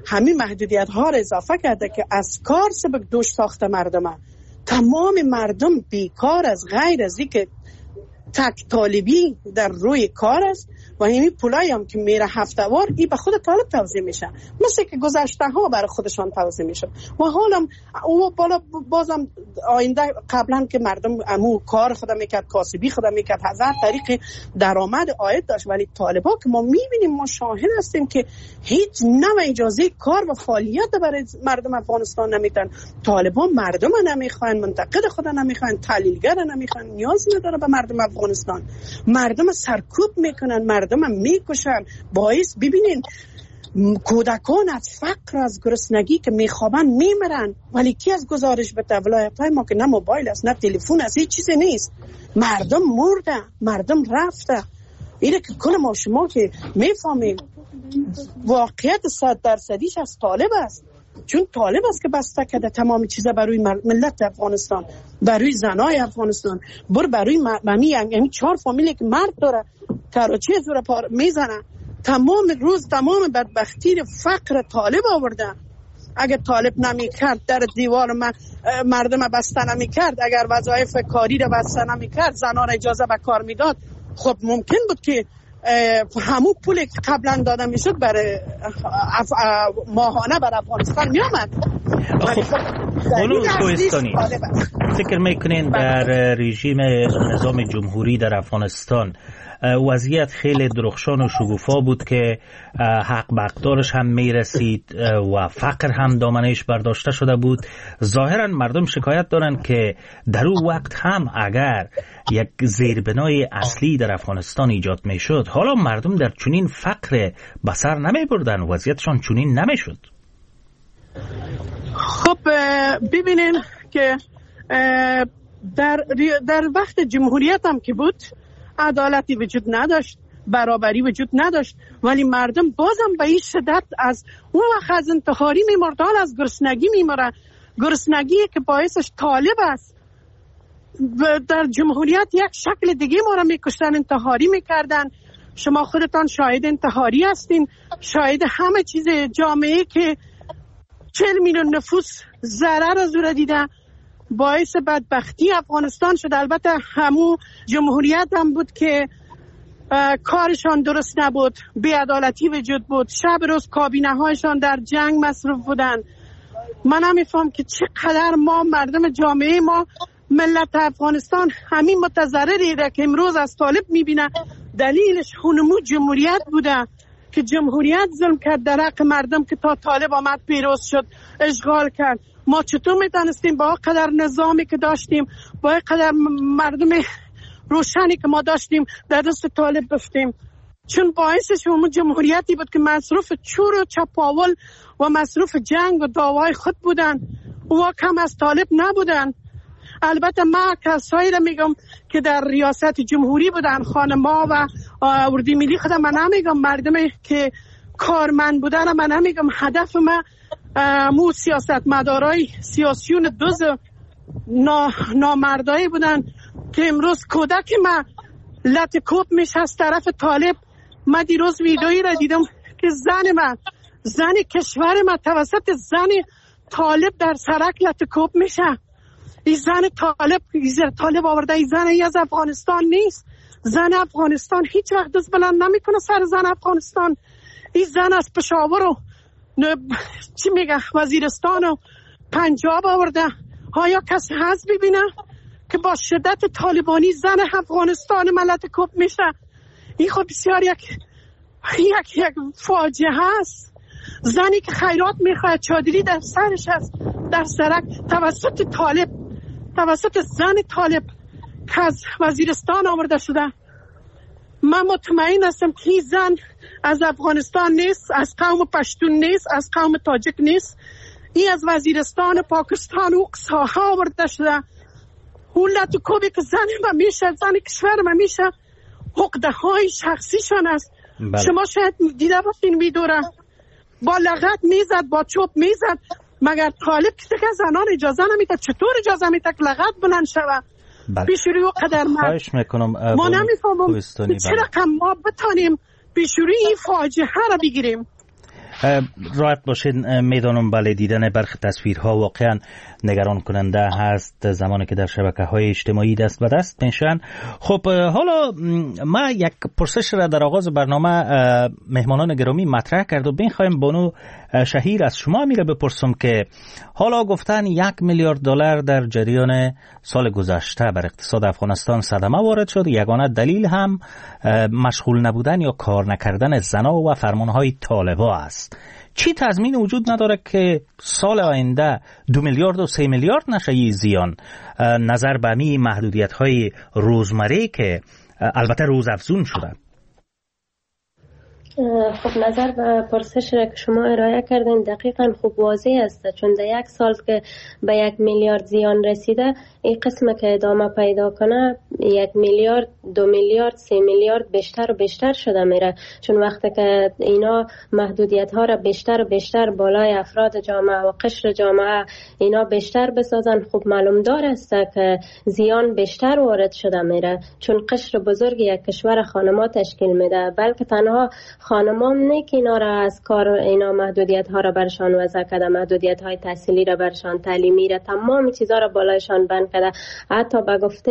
همین محدودیت ها را اضافه کرده که از کار سبک دوش ساخته مردمه. تمام مردم بیکار از غیر از اینکه تک طالبی در روی کار است و همین پولایی هم که میره هفته‌وار این به خود طالب توزیع میشه، مثل که گذشته ها برای خودشان توزیع میشه. و حالا او بالا بازم آینده قبلا که مردم امو کار خود میکرد، کاسبی خود میکرد، هزار طریق درآمد عاید داشت، ولی طالبا که ما میبینیم، ما شاهد هستیم که هیچ نوع اجازه کار و فعالیت برای مردم افغانستان نمیدن. طالبان مردم نمیخوان، منتقد خود نمیخوان، تحلیلگر نمیخوان، نیاز نداره به مردم افغانستان. مردم سرکوب میکنن، مردم میکشن. باعث ببینین کودکان از فقر، از گرسنگی که میخوابن میمرن، ولی کی از گزارش بده؟ ولایت‌های ما که نه موبایل است نه تلفن است، هیچ چیزی نیست. مردم مرده، مردم رفته. اینه که کل ما شما که میفهمیم واقعیت 100% از طالب است، چون طالب است که بسته کرده تمام چیزا برای ملت افغانستان، برای زنای افغانستان، برای یعنی 4 فامیلی که مرد داره کراچی زور پار میزنه. تمام روز تمام بدبختی فقر طالب آورده. اگر طالب نمیکرد، در دیوار مردم بسته نمیکرد، اگر وظایف کاری را بسته نمیکرد، زنان اجازه به کار میداد، خب ممکن بود که همون پولی که قبلا داده میشد برای ماهانه بر افغانستان میامد. فکر میکنین در رژیم نظام جمهوری در افغانستان وضعیت خیلی درخشان و شگوفا بود که حق به اقدارش هم میرسید و فقر هم دامنش برداشته شده بود. ظاهرا مردم شکایت دارن که در اون وقت هم اگر یک زیربنای اصلی در افغانستان ایجاد میشد، حالا مردم در چنین فقر بسر نمی بردن، وضعیتشان چنین نمیشد. خب ببینین که در وقت جمهوریت هم که بود عدالتی وجود نداشت، برابری وجود نداشت، ولی مردم بازم به این شدت از اون وقت از انتحاری میمرد، حال از گرسنگی میمرد. گرسنگی که باعثش طالب است. در جمهوریت یک شکل دیگه ما را میکشتن، انتحاری میکردن. شما خودتان شاهد انتحاری هستین، شاهد همه چیز جامعه که 40 میلیون نفوس ضرر از او دیده. باعث بدبختی افغانستان شد. البته همون جمهوریت هم بود که کارشان درست نبود، بی‌عدالتی وجود بود، شب روز کابینه هایشان در جنگ مصروف بودن. من نمیفهم که چقدر ما مردم جامعه ما، ملت افغانستان همین متضرری را که امروز از طالب میبینه، دلیلش همون جمهوریت بوده که جمهوریت ظلم کرد در حق مردم که تا طالب آمد پیروز شد، اشغال کرد. ما چطور میتونستیم با قدر نظامی که داشتیم، با قدر مردم روشنی که ما داشتیم در دست طالب بفتیم؟ چون باعثش همون جمهوریتی بود که مصروف چور و چپاول و مصروف جنگ و دعوای خود بودن و کم از طالب نبودن. البته ما کسایی را میگم که در ریاست جمهوری بودن، خانما و اردی ملی خودم من نمیگم، مردمی که کارمند بودن من نمیگم. هدف ما مو سیاست مدارای سیاسیون دوز نامردایی بودن که امروز کودک ما لطکوب میشه از طرف طالب. ما دیروز ویدئویی را دیدم که زن کشور ما توسط زن طالب در سرک لطکوب میشه. این زن طالب آورده، این زن ای از افغانستان نیست. زن افغانستان هیچ وقت دست بلند نمیکنه سر زن افغانستان. این زن از پشاور و وزیرستان و پنجاب آورده. آیا کسی هست ببینه که با شدت طالبانی زن افغانستان ملت کپ میشه؟ این خب بسیار یک فاجعه هست. زنی که خیرات میخواد، چادری در سرش است، در سرک توسط زن طالب که از وزیرستان آورده شده. من مطمئن هستم که این زن از افغانستان نیست، از قوم پشتون نیست، از قوم تاجک نیست. این از وزیرستان پاکستان و ساحه آورده شده. اون لطکوبی که زن ما میشه، زن کشور ما میشه، حقده های شخصیشان است. شما شاید دیده باشین ویدیو، با لغت میزد، با چوب میزد. مگر طالب که زنان اجازه نمیده؟ چطور اجازه میده که لغت بلند شود؟ پیشوری و قدر خواهش میکنم ما نمیفهمم چرا ما بتانیم پیشوری این فاجعه را بگیریم. راحت باشین، میدانم بله دیدن برخی تصویرها واقعا نگران کننده هست زمانی که در شبکه‌های اجتماعی دست به دست میشن. خب حالا ما یک پرسش را در آغاز برنامه مهمانان گرامی مطرح کرد و بخوایم بانو شهیر از شما میره بپرسم که حالا گفتن 1 میلیارد دلار در جریان سال گذشته بر اقتصاد افغانستان صدمه وارد شد. یگانه دلیل هم مشغول نبودن یا کار نکردن زنا و فرمانهای طالبا است. چی تضمین وجود نداره که سال آینده 2 میلیارد و 3 میلیارد نشه این زیان، نظر به می محدودیت های روزمره که البته روز افزون شده؟ خب نظر به پرسش را که شما ارائه کردین دقیقاً خوب واضح است، چون در یک سال که به 1 میلیارد زیان رسیده، این قسمه که ادامه پیدا کنه 1 میلیارد 2 میلیارد 3 میلیارد بیشتر و بیشتر شده میره، چون وقتی که اینا محدودیت ها را بیشتر و بیشتر بالای افراد جامعه و قشر جامعه اینا بیشتر بسازن، خب معلوم دار است که زیان بیشتر وارد شده میره، چون قشر بزرگ یک کشور خانما تشکیل میده، بلکه تنها خانمان نه که اینا را از کار اینا محدودیت ها را برشان وضع کرده، محدودیت های تحصیلی را برشان، تعلیمی را، تمام چیزا را بالایشان بند کرده. حتی به گفته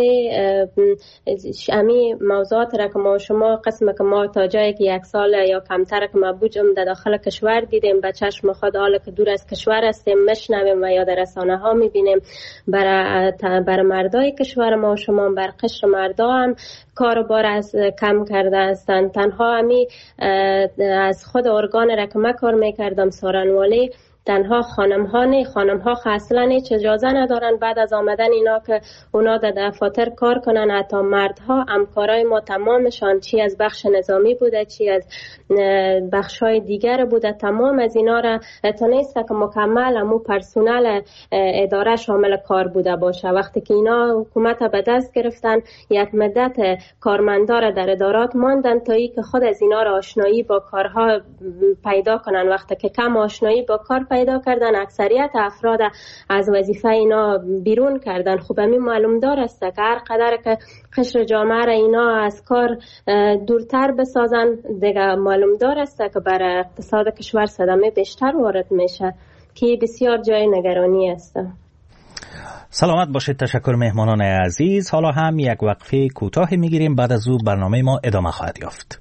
امی موضوعات را که ما شما قسم که ما تا جایی که 1 سال یا کمتر که ما بوجم در داخل کشور دیدیم، به چشم خود حالا که دور از کشور هستیم میشنویم و یا در رسانه ها میبینیم، بر مردای کشور ما شما بر قشر مردا هم کاروبار از کم کرده هستند. تنها همی از خود ارگان را که من کار میکردم سارنوالی، تنها خانم ها اصلا هیچ اجازه ندارن بعد از آمدن اینا که اونا در دفاتر کار کنن. حتی مردها همکارای ما تمامشان چی از بخش نظامی بوده چی از بخشای دیگر بوده، تمام از اینا را تونسته که مکمل همو پرسونل اداره شامل کار بوده باشه. وقتی که اینا حکومت به دست گرفتن، یک مدت کارمندا را در ادارات ماندن تا ای که خود از اینا را آشنایی با کارها پیدا کنن. وقتی که کم آشنایی با کار پیدا کردن، اکثریت افراد از وظیفه اینا بیرون کردن. خب همین معلوم دار است که هر قدر که قشر جامعه را اینا از کار دورتر بسازن، دیگه معلوم دار است که بر اقتصاد کشور صدمه بیشتر وارد میشه، که بسیار جای نگرانی است. سلامت باشید. تشکر مهمانان عزیز. حالا هم یک وقفه کوتاه میگیریم، بعد از او برنامه ما ادامه خواهد یافت.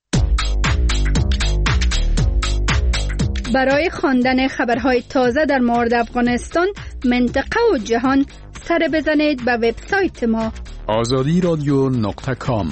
برای خواندن خبرهای تازه در مورد افغانستان، منطقه و جهان سر بزنید به وبسایت ما azadi.com.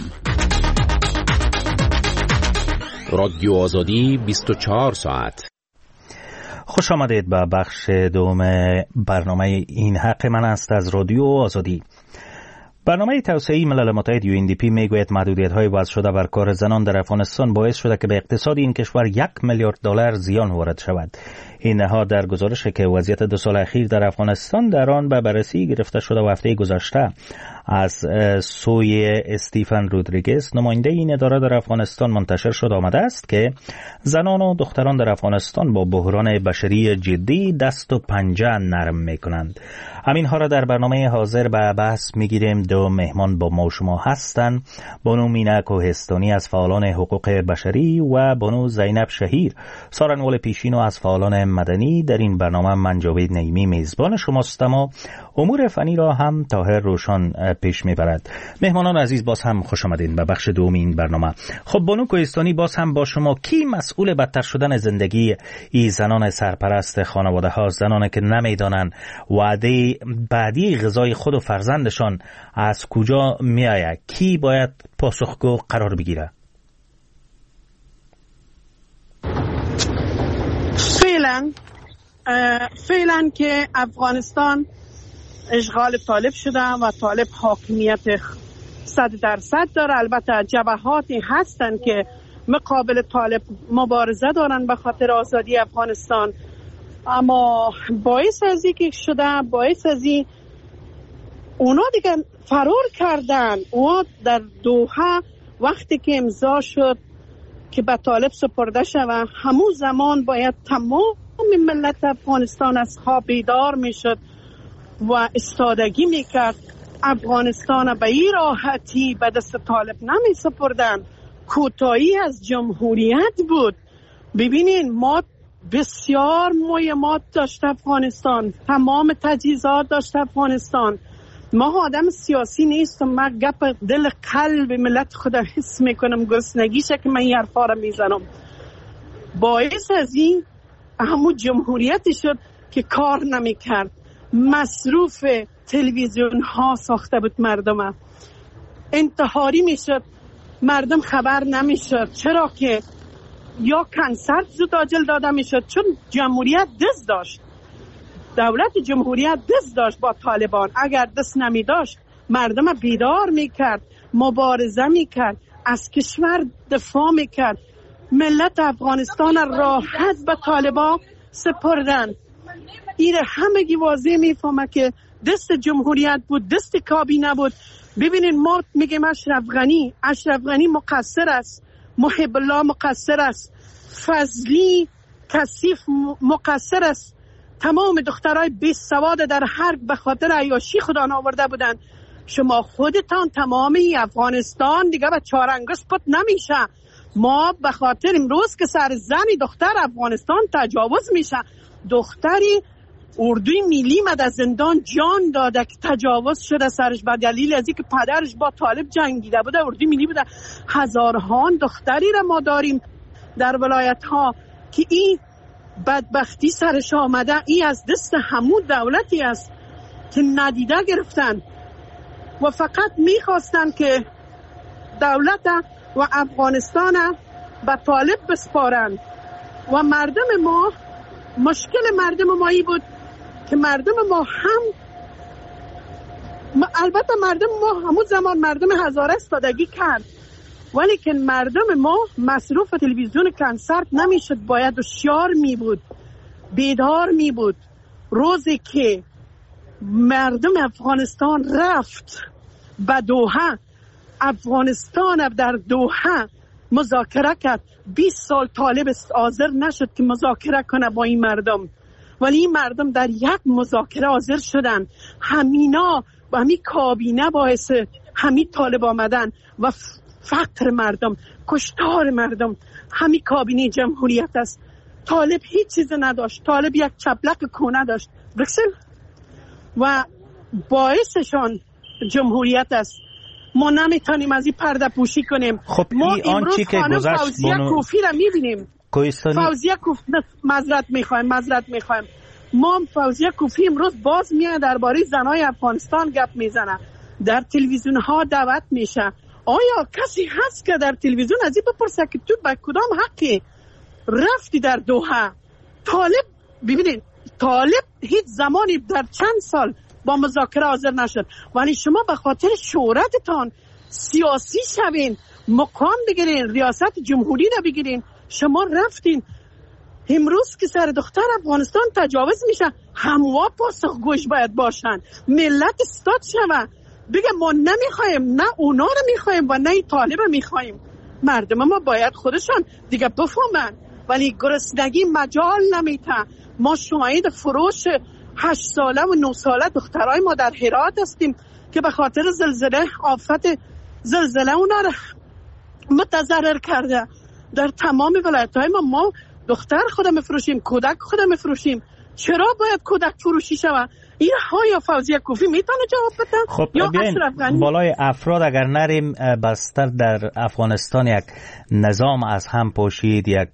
رادیو آزادی 24 ساعت. خوش آمدید به بخش دوم برنامه این حق من است از رادیو آزادی. برنامه توسعه‌ای ملل متحد UNDP میگوید محدودیت‌های وضع شده بر کار زنان در افغانستان باعث شده که به اقتصاد این کشور 1 میلیارد دلار زیان وارد شود. این نهاد در گزارشی که وضعیت 2 سال اخیر در افغانستان در آن به بررسی گرفته شده و هفته گذشته از سوی استیفن رودریگز نماینده این اداره در افغانستان منتشر شد آمده است که زنان و دختران در افغانستان با بحران بشری جدی دست و پنجه نرم میکنند. همین ها را در برنامه حاضر به بحث میگیریم. 2 مهمان با ما و شما هستند: بانو مینا کوهستانی از فعالان حقوق بشری و بانو زینب شهیر سارنوال پیشینو از فعالان مدنی. در این برنامه من جاوید نعیمی میزبان شماستم و امور فنی را هم طاهر روشان پیش میبرد. مهمانان عزیز باز هم خوش آمدین به بخش دوم این برنامه. خب بانو کوهستانی، باز هم با شما، کی مسئول بدتر شدن زندگی ای زنان سرپرست خانواده ها، زنانی که نمیدانن وعده بعدی غذای خود و فرزندشان از کجا می آید؟ کی باید پاسخگو قرار بگیره؟ فعلا که افغانستان اشغال طالب شده و طالب حاکمیت 100% داره. البته جبهاتی هستن که مقابل طالب مبارزه دارن به خاطر آزادی افغانستان، اما باعث از این که شده، باعث از این اونا دیگه فرار کردن. اونا در دوحه وقتی که امضا شد که به طالب سپرده شود، همون زمان باید تمام ملت افغانستان از خواب بیدار میشد و استادگی میکرد. افغانستان به این راحتی به دست طالب نمی سپردن. کوتاهی از جمهوریت بود. ببینین ما بسیار مهمات داشت افغانستان، تمام تجهیزات داشت افغانستان. ما آدم سیاسی نیستم، من گپ دل قلب ملت خدا حس میکنم، گرسنگیشه که من این حرفا رو میزنم. باعث از این همون جمهوریتی شد که کار نمیکرد، مصروف تلویزیون ها ساخته بود مردم، انتحاری میشد، مردم خبر نمیشد. چرا که یا کنسرت زود عاجل داده میشد، چون جمهوریت دست داشت، دولت جمهوریت دست داشت با طالبان. اگر دست نمی داشت مردم بیدار میکرد، مبارزه میکرد، از کشور دفاع میکرد. ملت افغانستان راحت به طالبان سپردن. این همگی واضح میفهمه که دست جمهوریت بود، دست کابینه بود. ببینید ما میگیم اشرف غنی مقصر است، محب الله مقصر است، فضلی کثیف مقصر است. تمام دخترای بی سواد در حرب به خاطر عیاشی خدا آورده بودن. شما خودتان تمامی افغانستان دیگه به چارانگش پت نمیشه. ما به خاطر امروز که سر زنی دختر افغانستان تجاوز میشه، دختری اردوی ملی مد از زندان جان داده که تجاوز شده سرش به دلیل از اینکه پدرش با طالب جنگیده بوده، اردوی ملی بوده. هزارها دختری را ما داریم در ولایت ها که این بدبختی سرش آمده. این از دست همون دولتی است که ندیده گرفتن و فقط میخواستن که دولت و افغانستان به طالب بسپارن. و مردم ما، مشکل مردم ما ای بود که مردم ما البته مردم ما همون زمان مردم هزاره استادگی کرد، ولی که مردم ما مصروف تلویزیون کنسرت نمیشد، باید هوشیار می بود، بیدار می بود. روزی که مردم افغانستان رفت به دوحه، افغانستان در دوحه مذاکره کرد، 20 سال طالب حاضر نشد که مذاکره کنه با این مردم، ولی این مردم در یک مذاکره حاضر شدن. همینا و همین کابینه باعث همین طالب آمدن و فقر مردم، کشتار مردم. همین کابینه جمهوریت است. طالب هیچ چیز نداشت، طالب یک چپلک کونه داشت، بکسل، و باعثشان جمهوریت است. ما نمیتونیم از این پرده پوشی کنیم. خب ما امروز خانم فوزیه کوفی را میبینیم. فوزیه کوفی معذرت میخوایم. ما فوزیه کوفی امروز باز میاد درباره زنای افغانستان گپ میزنه، در تلویزیون ها دعوت میشه. آیا کسی هست که در تلویزیون از این بپرسه که تو به کدام حقی رفتی در دوحه؟ طالب، ببینید طالب هیچ زمانی در چند سال با مذاکره حاضر نشد، ولی شما به خاطر شهرتتان سیاسی شوین، مقام بگیرین، ریاست جمهوری را بگیرین. شما رفتین. امروز که سر دختر افغانستان تجاوز میشه، هموا پاسخ گوش باید باشن. ملت استاد شوه بگه ما نمیخوایم، نه اونا رو میخوایم و نه این طالب رو میخوایم. مردم ما باید خودشان دیگه بفهمن، ولی گرسنگی مجال نمیته. ما شاهد فروش 8 ساله و 9 ساله دخترای ما در هرات هستیم که به خاطر زلزله، آفت زلزله اونا رو متضرر کرده. در تمام ولایت‌های ما دختر خود میفروشیم، کودک خود میفروشیم. چرا باید کودک فروشی شود؟ این های فوزیه کوفی میتونه جواب بده؟ خب بیاین بالای افراد اگر نریم، بستر در افغانستان یک نظام از هم پاشید، یک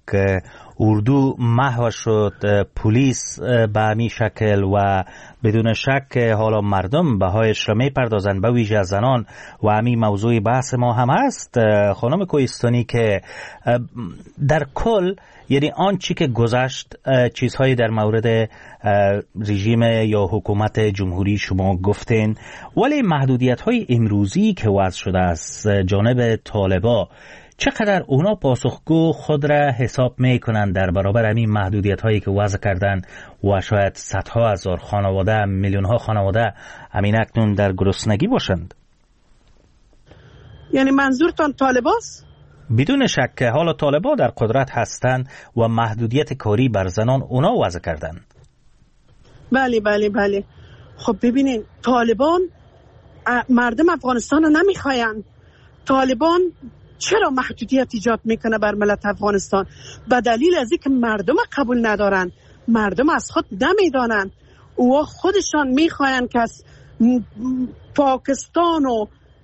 اردو محو شد، پلیس به همین شکل و بدون شک حالا مردم بهایش را میپردازند، به ویژه زنان، و همین موضوع بحث ما هم هست. خانم کوهستانی که در کل یعنی آنچه که گذشت، چیزهایی در مورد رژیم یا حکومت جمهوری شما گفتین، ولی محدودیت‌های امروزی که وضع شده از جانب طالبا، چقدر اونا پاسخگو خود را حساب میکنن در برابر همین محدودیت‌هایی که وضع کردن و شاید صدها هزار خانواده، میلیون‌ها خانواده همین اکنون در گرسنگی باشند؟ یعنی منظورتان طالباست؟ بدون شک حالا طالبا در قدرت هستند و محدودیت کاری بر زنان اونا وضع کردن. بله. خب ببینین، طالبان مردم افغانستان رو نمیخواین. طالبان چرا محدودیت ایجاد میکنه بر ملت افغانستان؟ به دلیل از اینکه مردم قبول ندارن، مردم از خود نمیدانن و خودشان میخواین که از پاکستان و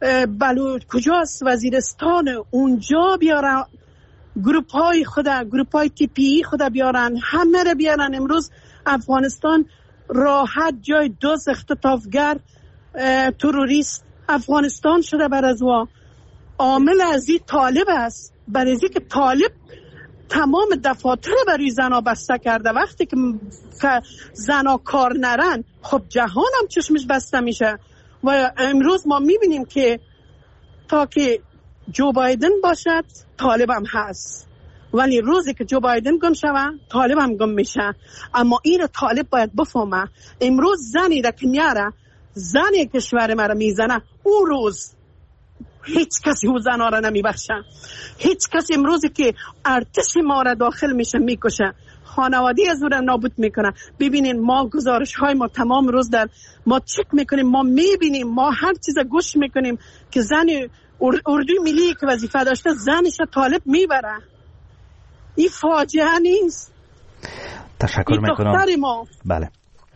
کجاست وزیرستان اونجا بیارن گروپ های TPE خدا بیارن، همه را بیارن. امروز افغانستان راحت جای دوز اختطافگر تروریست افغانستان شده. بر از عامل از این طالب است، برای از که طالب تمام دفاتر برای زنا بسته کرده. وقتی که زنا کار نرن خب جهان هم چشمش بسته میشه. و امروز ما میبینیم که تا که جو بایدن باشد طالب هم هست، ولی روزی که جو بایدن گم شوه طالب هم گم میشه. اما این طالب باید بفهمه امروز زنی را که میاره، زنی کشور ما را میزنه، اون روز هیچ کسی او زنها را نمیبخشه. هیچ کسی امروزی که ارتش ما را داخل میشه میکشه، خانواده از او را نابود میکنه. ببینین ما گزارش های ما تمام روز در ما چک میکنیم، ما میبینیم، ما هر چیز گوش میکنیم که زن اردوی ملی که وظیفه داشته زنش طالب میبره. این فاجعه نیست؟ تشکر میکنم. بله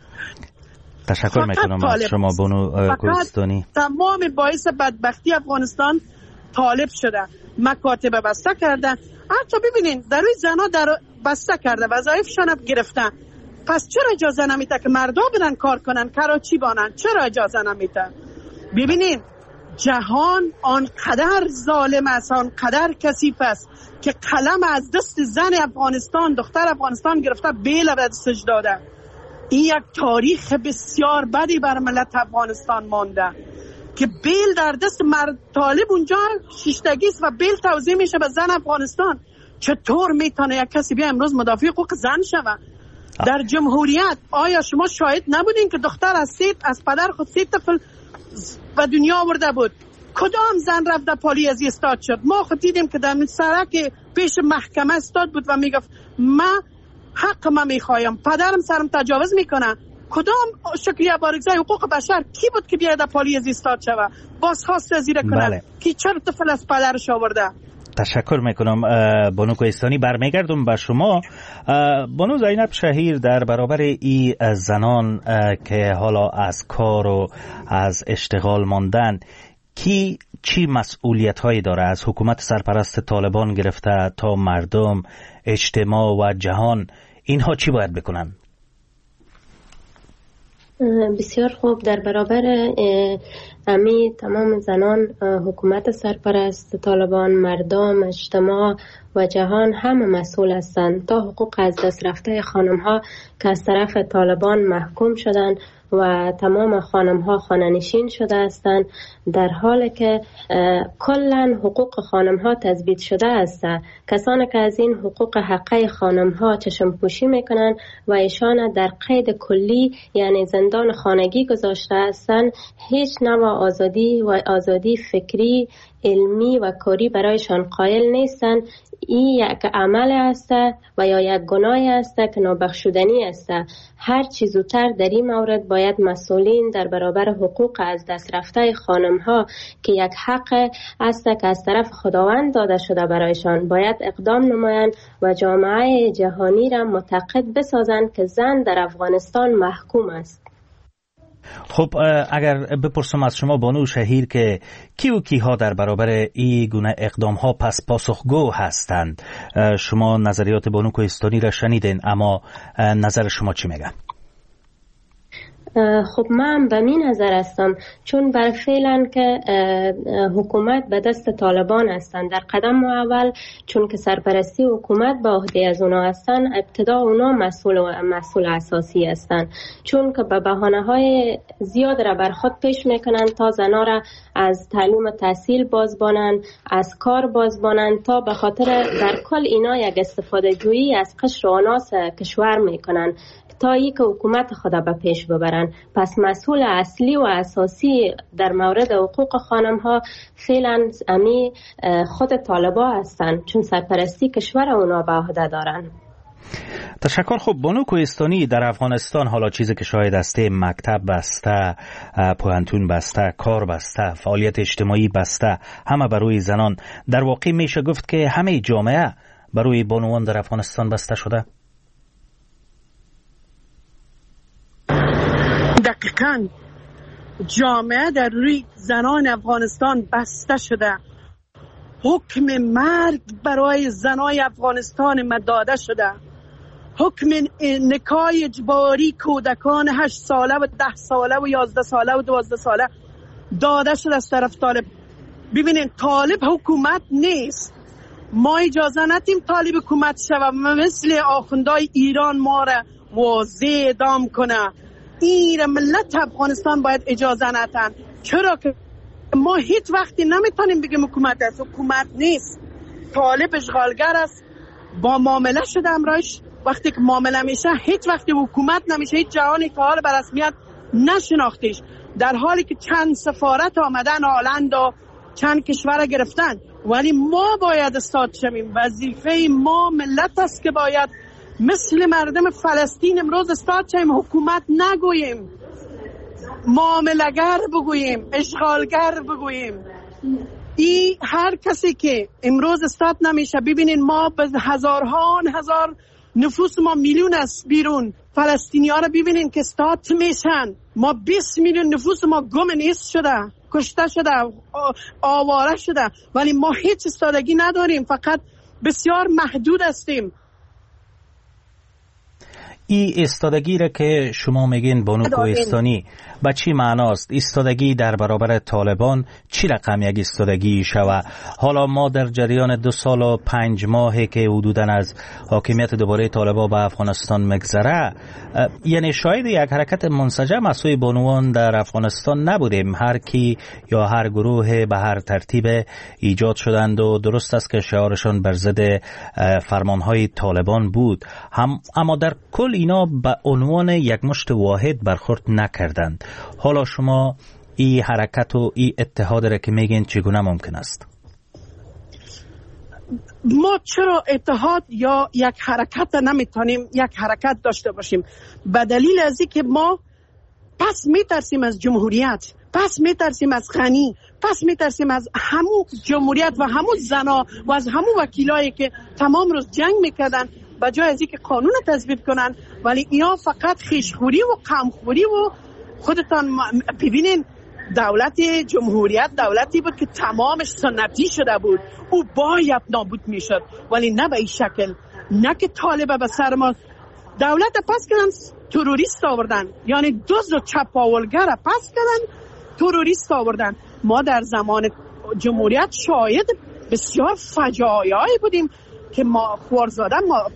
تشکر میکنم از شما بانو کوهستانی. تمام باعث بدبختی افغانستان طالب شده، مکاتب بسته کردن. حتی ببینین در روی زنها در بسته کرده، وظایفشان هم گرفتن. پس چرا اجازه نمیده که مردم برن کار کنن، کراچی بانن؟ چرا اجازه نمیده؟ ببینین جهان آنقدر ظالم است، آنقدر کثیف است که قلم از دست زن افغانستان، دختر افغانستان گرفته، بیل و دستش داده. این یک تاریخ بسیار بدی بر ملت افغانستان مانده که بیل در دست مرد طالب اونجا شیشتگیست و بیل توزیع میشه به زن افغانستان. چطور میتونه یک کسی بیا امروز مدافع حقوق زن شوه در جمهوریت؟ آیا شما شاهد نبودین که دختر از پدر خود 3 طفل به دنیا آورده بود؟ کدام زن رفت پالی از استاد شد؟ ما خود دیدیم که در سرک پیش محکمه استاد بود و میگفت من حق من میخوایم، پدرم سرم تجاوز میکنه. کدام شکریه بارگزای حقوق بشر کی بود که بیاید پالی از استاد شوه بازخواست زیره کنه؟ بله. کی چرا طفل از پدرش آورده؟ تشکر میکنم بانو کوهستانی. برمیگردم به شما بانو زینب شهیر. در برابر ای زنان که حالا از کار و از اشتغال ماندن، کی چی مسئولیت هایی داره از حکومت سرپرست طالبان گرفته تا مردم، اجتماع و جهان؟ اینها چی باید بکنن؟ بسیار خوب. در برابر امی تمام زنان، حکومت سرپرست طالبان، مردم، اجتماع و جهان همه مسئول هستند تا حقوق از دست رفته خانم ها که از طرف طالبان محکوم شدند و تمام خانم ها خانه‌نشین شده هستند، در حالی که کلا حقوق خانم ها تثبیت شده است. کسانی که از این حقوق حقه خانم ها چشم پوشی میکنن و ایشان در قید کلی یعنی زندان خانگی گذاشته هستند، هیچ نوع آزادی و آزادی فکری، علمی و کاری برایشان قائل نیستند. این یک عمل است و یا یک گناه است که نابخشودنی است. هر چی زودتر در این مورد باید مسئولین در برابر حقوق از دست رفته خانم ها که یک حق است که از طرف خداوند داده شده برایشان باید اقدام نمایند و جامعه جهانی را معتقد بسازند که زن در افغانستان محکوم است. خب اگر بپرسم از شما بانو شهیر که کی و کیها در برابر این گونه اقدام ها پس پاسخگو هستند؟ شما نظریات بانو کوهستانی را شنیدین، اما نظر شما چی میگه؟ خب من به می نظر هستم چون بر فعلا که حکومت به دست طالبان هستند، در قدم اول چون که سرپرستی حکومت به عهده از اونا هستند، ابتدا اونا مسئول اساسی هستند، چون که به بهانه های زیاد را بر خود پیش میکنند تا زنا را از تعلیم تحصیل بازبانند، از کار بازبانند، تا به خاطر در کل اینا یک استفاده جویی از قشر و عناص کشور میکنند تا ای که حکومت خدا به پیش ببرن. پس مسئول اصلی و اساسی در مورد حقوق خانم ها فعلا امی خود طالبا هستند، چون سرپرستی کشور اونا به عهده دارن. تشکر. خب بانو کوهستانی، در افغانستان حالا چیزی که شاهد هسته، مکتب بسته، پوهنتون بسته، کار بسته، فعالیت اجتماعی بسته، همه برای زنان. در واقع میشه گفت که همه جامعه برای بانوان در افغانستان بسته شده؟ دقیقاً جامعه در روی زنان افغانستان بسته شده. حکم مرگ برای زنای افغانستان ما داده شده. حکم نکاح اجباری کودکان 8 ساله و 10 ساله و 11 ساله و 12 ساله داده شده از طرف طالب. ببینید طالب حکومت نیست. ما اجازه ندیم طالب حکومت شود مثل آخوندهای ایران ما را واضح اعدام کنه. این ملت افغانستان باید اجازه ندن. چرا که ما هیچ وقتی نمیتونیم بگیم حکومت است. حکومت نیست. طالب اشغالگر است. با معامله شده امرایش. وقتی که معامله میشه هیچ وقتی حکومت نمیشه. هیچ جهانی که حال به رسمیت نشناختیش، در حالی که چند سفارت آمدن هالند و چند کشور گرفتن. ولی ما باید استاد شویم. وظیفه ما ملت است که باید مثل مردم فلسطین امروز استاد شویم. حکومت نگوییم، معامله‌گر بگوییم، اشغالگر بگوییم. این هر کسی که امروز استاد نمیشه. ببینین ما به هزار نفوس ما میلیون است بیرون. فلسطینی ها رو ببینین که استاد میشن. ما 20 میلیون نفوس ما گم نیست شده، کشته شده، آواره شده، ولی ما هیچ استادگی نداریم. فقط بسیار محدود هستیم. این ایستادگی را که شما میگین بانو کوهستانی با چی معناست؟ ایستادگی در برابر طالبان چی رقم یک ایستادگی شوه؟ حالا ما در جریان 2 سال و 5 ماهی که حدوداً از حاکمیت دوباره طالبان به افغانستان مگذره، یعنی شاید یک حرکت منسجم از سوی بانوان در افغانستان نبودیم. هر کی یا هر گروه به هر ترتیب ایجاد شدند و درست است که شعارشان بر ضد فرمانهای طالبان بود، اما در کل اینا به عنوان یک مشت واحد برخورد نکردند. حالا شما این حرکت و این اتحاد را که میگین چگونه ممکن است؟ ما چرا اتحاد یا یک حرکت نمیتونیم یک حرکت داشته باشیم؟ به دلیل از اینکه ما پس میترسیم از جمهوریت، پس میترسیم از غنی، پس میترسیم از همون جمهوریت و همون زنا و از همون وکیلایی که تمام روز جنگ میکردن بجای از اینکه قانون تثبیت کنن. ولی اینا فقط خیشخوری و قمخوری و خودتان ببینین. دولت جمهوریت دولتی بود که تمامش سنتی شده بود، او باید نابود میشد، ولی نه به این شکل. نه که طالبه به سر ما دولت پس کردن، تروریست آوردن، یعنی دزد و چپاولگر پس کردن، تروریست آوردن. ما در زمان جمهوریت شاید بسیار فجایعی بودیم که ما خوارزاده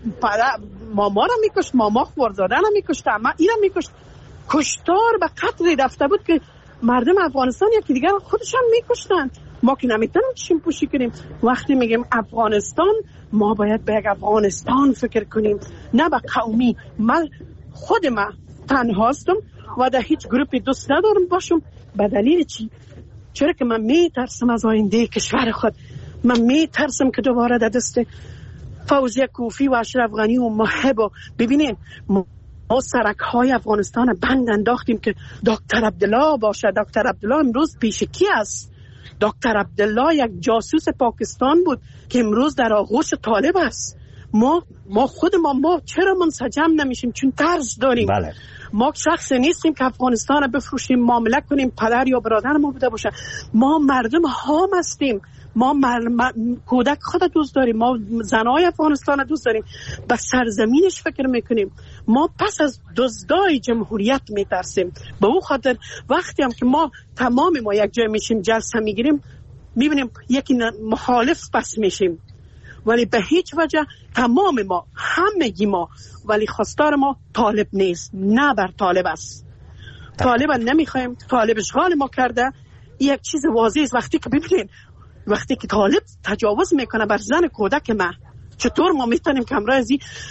ماما را میکشت، ماما خوارزاده را میکشت، اما این را میکشت. کشتار به قتل رفته بود که مردم افغانستان یکی دیگر خودشان میکشتن. ما که نمیتونیم چشم پوشی کنیم. وقتی میگیم افغانستان، ما باید به یک افغانستان فکر کنیم، نه به قومی. من خود من تنها هستم و در هیچ گروپی دوست ندارم باشم. به دلیل چی؟ چرا که من میترسم از آینده کشور خود. من میترسم که دوباره در دست فوزیه کوفی و اشرف غنی و محب. ببینین ما سرک های افغانستان بند انداختیم که دکتر عبدالله باشه. دکتر عبدالله امروز پیش کی است؟ دکتر عبدالله یک جاسوس پاکستان بود که امروز در آغوش طالب است. ما خود ما چرا منسجم نمیشیم؟ چون ترس داریم. بله. ما شخص نیستیم که افغانستان رو بفروشیم، معامله کنیم، پدر یا برادر ما بوده باشه. ما مردم هام هستیم. ما کودک خود دوست داریم. ما زنای افغانستان دوست داریم. به سرزمینش فکر میکنیم. ما پس از دزدای جمهوریت میترسیم. به اون خاطر وقتی هم که ما تمام ما یک جای میشیم جلسه میگیریم، میبینیم یکی مخالف پس میشیم، ولی به هیچ وجه تمام ما، همگی ما، ولی خواستار ما طالب نیست، نه بر طالب است. طالب نمیخوایم. طالب اشغال ما کرده. یک چیز واضح است. وقتی که ببینید وقتی که طالب تجاوز میکنه بر زن کودک ما، چطور ما میتونیم که امروز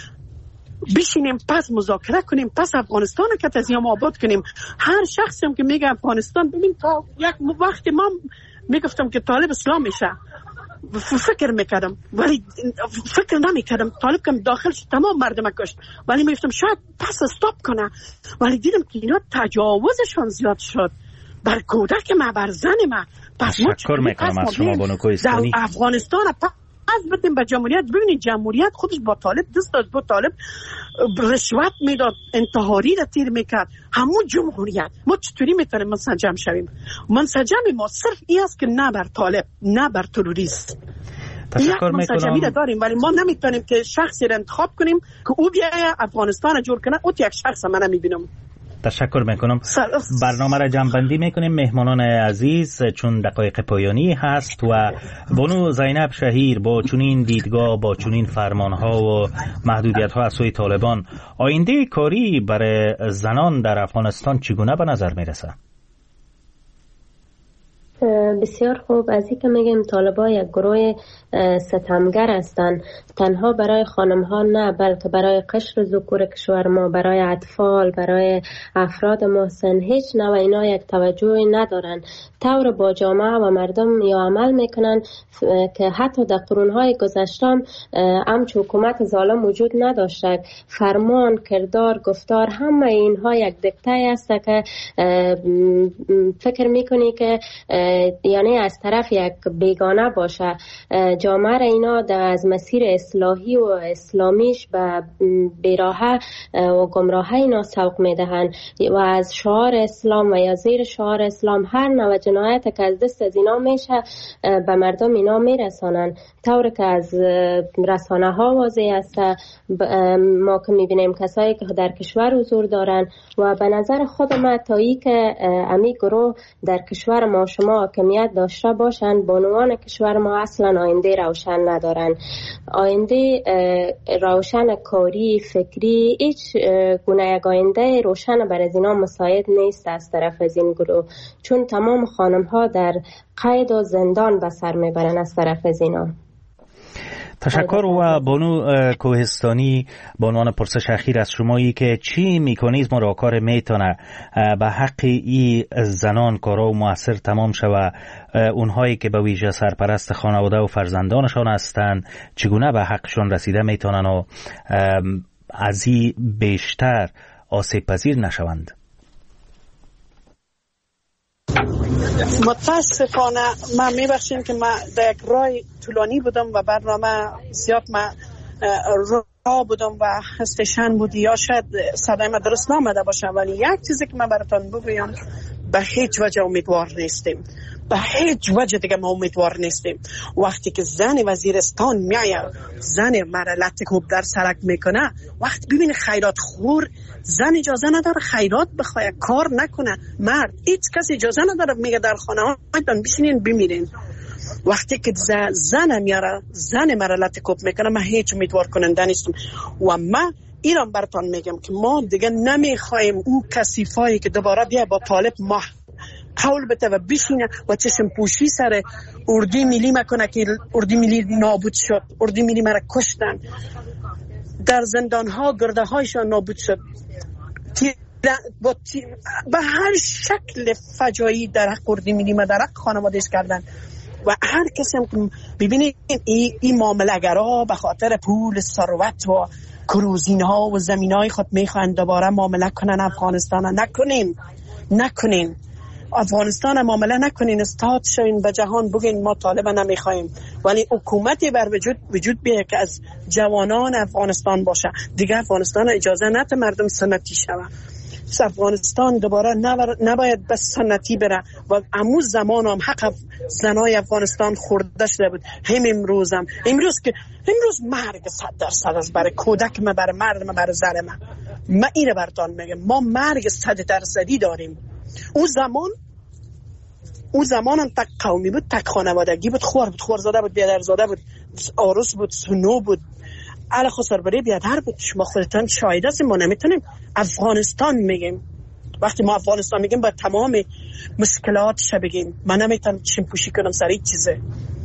بشینیم پس مذاکره کنیم، پس افغانستان که تزیام آباد کنیم؟ هر شخصی هم که میگه افغانستان، ببین تا یک وقتی ما میگفتم که طالب اسلام میشه، فکر میکردم ولی فکر نمیکردم. طالب کم داخل شد تمام مردم کشت، ولی میگفتم شاید پس استاپ کنه، ولی دیدم که اینا تجاوزشان زیاد شد بر کودک ما، بر زن ما. تشکر میکنم از شما بانو کوهستانی. افغانستان از بدیم به جمهوریت. ببینید جمهوریت خودش با طالب دست داد، با طالب رشوت میداد، انتحاری را تیر میکرد. همون جمهوریت ما چطوری میتونیم منسجم شویم؟ منسجم ما صرف این است که نه بر طالب نه بر تروریست. تشکر منسجمی را داریم، ولی ما نمیتونیم که شخصی را انتخاب کنیم که او بیایه افغانستان جور کنه. او یک شخص من نمیبینم. تشکر میکنم. برنامه را جمع‌بندی میکنیم مهمانان عزیز، چون دقایق پایانی هست و بانو زینب شهیر با چنین دیدگاه، با چنین فرمانها و محدودیت‌ها از سوی طالبان، آینده کاری برای زنان در افغانستان چگونه به نظر میرسه؟ بسیار خوب. از این که میگیم طالبان یک گروه ستمگر هستند، تنها برای خانم ها نه، بلکه برای قشر ذکور کشور ما، برای اطفال، برای افراد محسن، هیچ نوع اینا یک توجهی ندارن. طور با جامعه و مردم یا عمل میکنن که حتی در قرونهای گذشته همچو حکومت ظالم وجود نداشته. فرمان، کردار، گفتار، همه اینها یک دکته است که فکر میکنی که یعنی از طرف یک بیگانه باشه. جامعه را اینا از مسیر اصلاحی و اسلامیش به بیراهه و گمراهی اینا سوق میدهن و از شعار اسلام و یا زیر شعار اسلام هر نوع جنایت که از دست از اینا میشه به مردم اینا میرسانن. طور که از رسانه ها واضح است، ما که میبینیم کسایی که در کشور حضور دارن و به نظر خود ما تایی که امی گروه در کشور ما شما کمیت داشته باشن، بانوان کشور ما اصلا آینده روشن ندارن. آینده روشن کاری، فکری، هیچ گونه یک آینده روشن بر از اینا مساعد نیست از طرف از این گروه، چون تمام خانم ها در قید و زندان به سر میبرن از طرف از اینا. تشکر. و بانو کوهستانی، به عنوان پرسش اخیر از شمایی که چی میکانیزم را کار میتونه به حق ای زنان کارا و مؤثر تمام شوه، اونهایی که به ویژه سرپرست خانواده و فرزندانشان هستند چگونه به حقشان رسیده میتونن و از این بیشتر آسیب پذیر نشوند؟ متاسفانه من میبخشیم که من در یک راه طولانی بودم و برنامه زیاد من راه بودم و استشن بودی یا شاید صدای من درست نامده باشه، ولی یک چیزی که من براتون بگویم، به هیچ وجه امیدوار نیستیم، به هیچ وجه دیگه ما امیدوار نیستیم. وقتی که زن وزیرستان میایه زن مرا لطکوب در سرک میکنه، وقتی ببینه خیرات خور، زن اجازه نداره خیرات بخواه، کار نکنه. مرد هیچ کسی اجازه نداره، میگه در خانه هایتان بشینین بمیرین. وقتی که زن میاره زن مرا لطکوب میکنه، من هیچ امیدوار کننده نیستم. و من ایران براتون میگم که ما دیگه نمیخوایم او کثیفایی که دوباره بیا با طالب ما قول بده و بشینه و چشم پوشی سر اردی ملی مکنه که اردی ملی نابود شد، اردی ملی مرا کشتن، در زندان ها گرده هایشان نابود شد، به هر شکل فجایی در حق اردی ملی ما در حق خانوادهش کردن. و هر کسی هم که ببینید این معامله‌گرا به خاطر پول، ثروت و کروزین ها و زمین های خود میخوان دوباره معامله کنن افغانستان. نکنین افغانستان معامله نکنین، استاد شوین به جهان بگین ما طالب نمیخوایم، ولی حکومتی بر وجود بیه که از جوانان افغانستان باشه. دیگه افغانستان اجازه نده مردم سنتی شوه. افغانستان دوباره نباید به سنتی بره و امروز زمان هم حق زنای افغانستان خورده شده بود. امروز مرگ 100% از برای کودک ما، برای مرد ما، برای زن ما اینه براتون میگم، ما مرگ 100% داریم. اون زمان هم تک قومی بود، تک خانوادگی بود، خورزاده بود، بیادرزاده بود، عروس بود، سنو بود، علا خسر بری بیادر بود. شما خودتان شاهد هستیم. ما نمیتونیم افغانستان میگیم، وقتی ما افغانستان میگیم باید تمام مشکلاتش بگیم. من نمیتونم چشم پوشی کنم سر هیچ چیزه.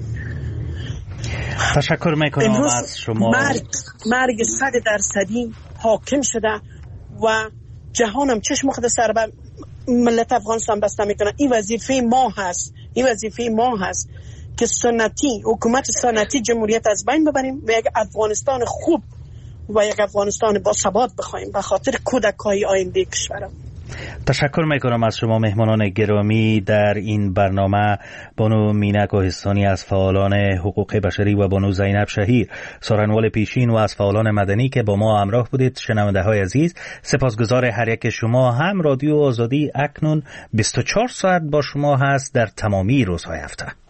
تشکر میکنم از شما. مرگ 100% حاکم شده و جهانم چشم خود سر به ملت افغانستان بسته میکنه. این وظیفه ما هست که سنتی حکومت سنتی جمهوریت از بین ببریم و یک افغانستان خوب و یک افغانستان با ثبات بخوایم به خاطر کودک‌های آینده کشورم. تشکر میکنم از شما مهمانان گرامی در این برنامه، بانو مینا کوهستانی از فعالان حقوق بشری و بانو زینب شهیر سارنوال پیشین و از فعالان مدنی که با ما همراه بودید. شنونده های عزیز، سپاسگزار هر یک شما. هم رادیو آزادی اکنون 24 ساعت با شما هست در تمامی روزهای هفته.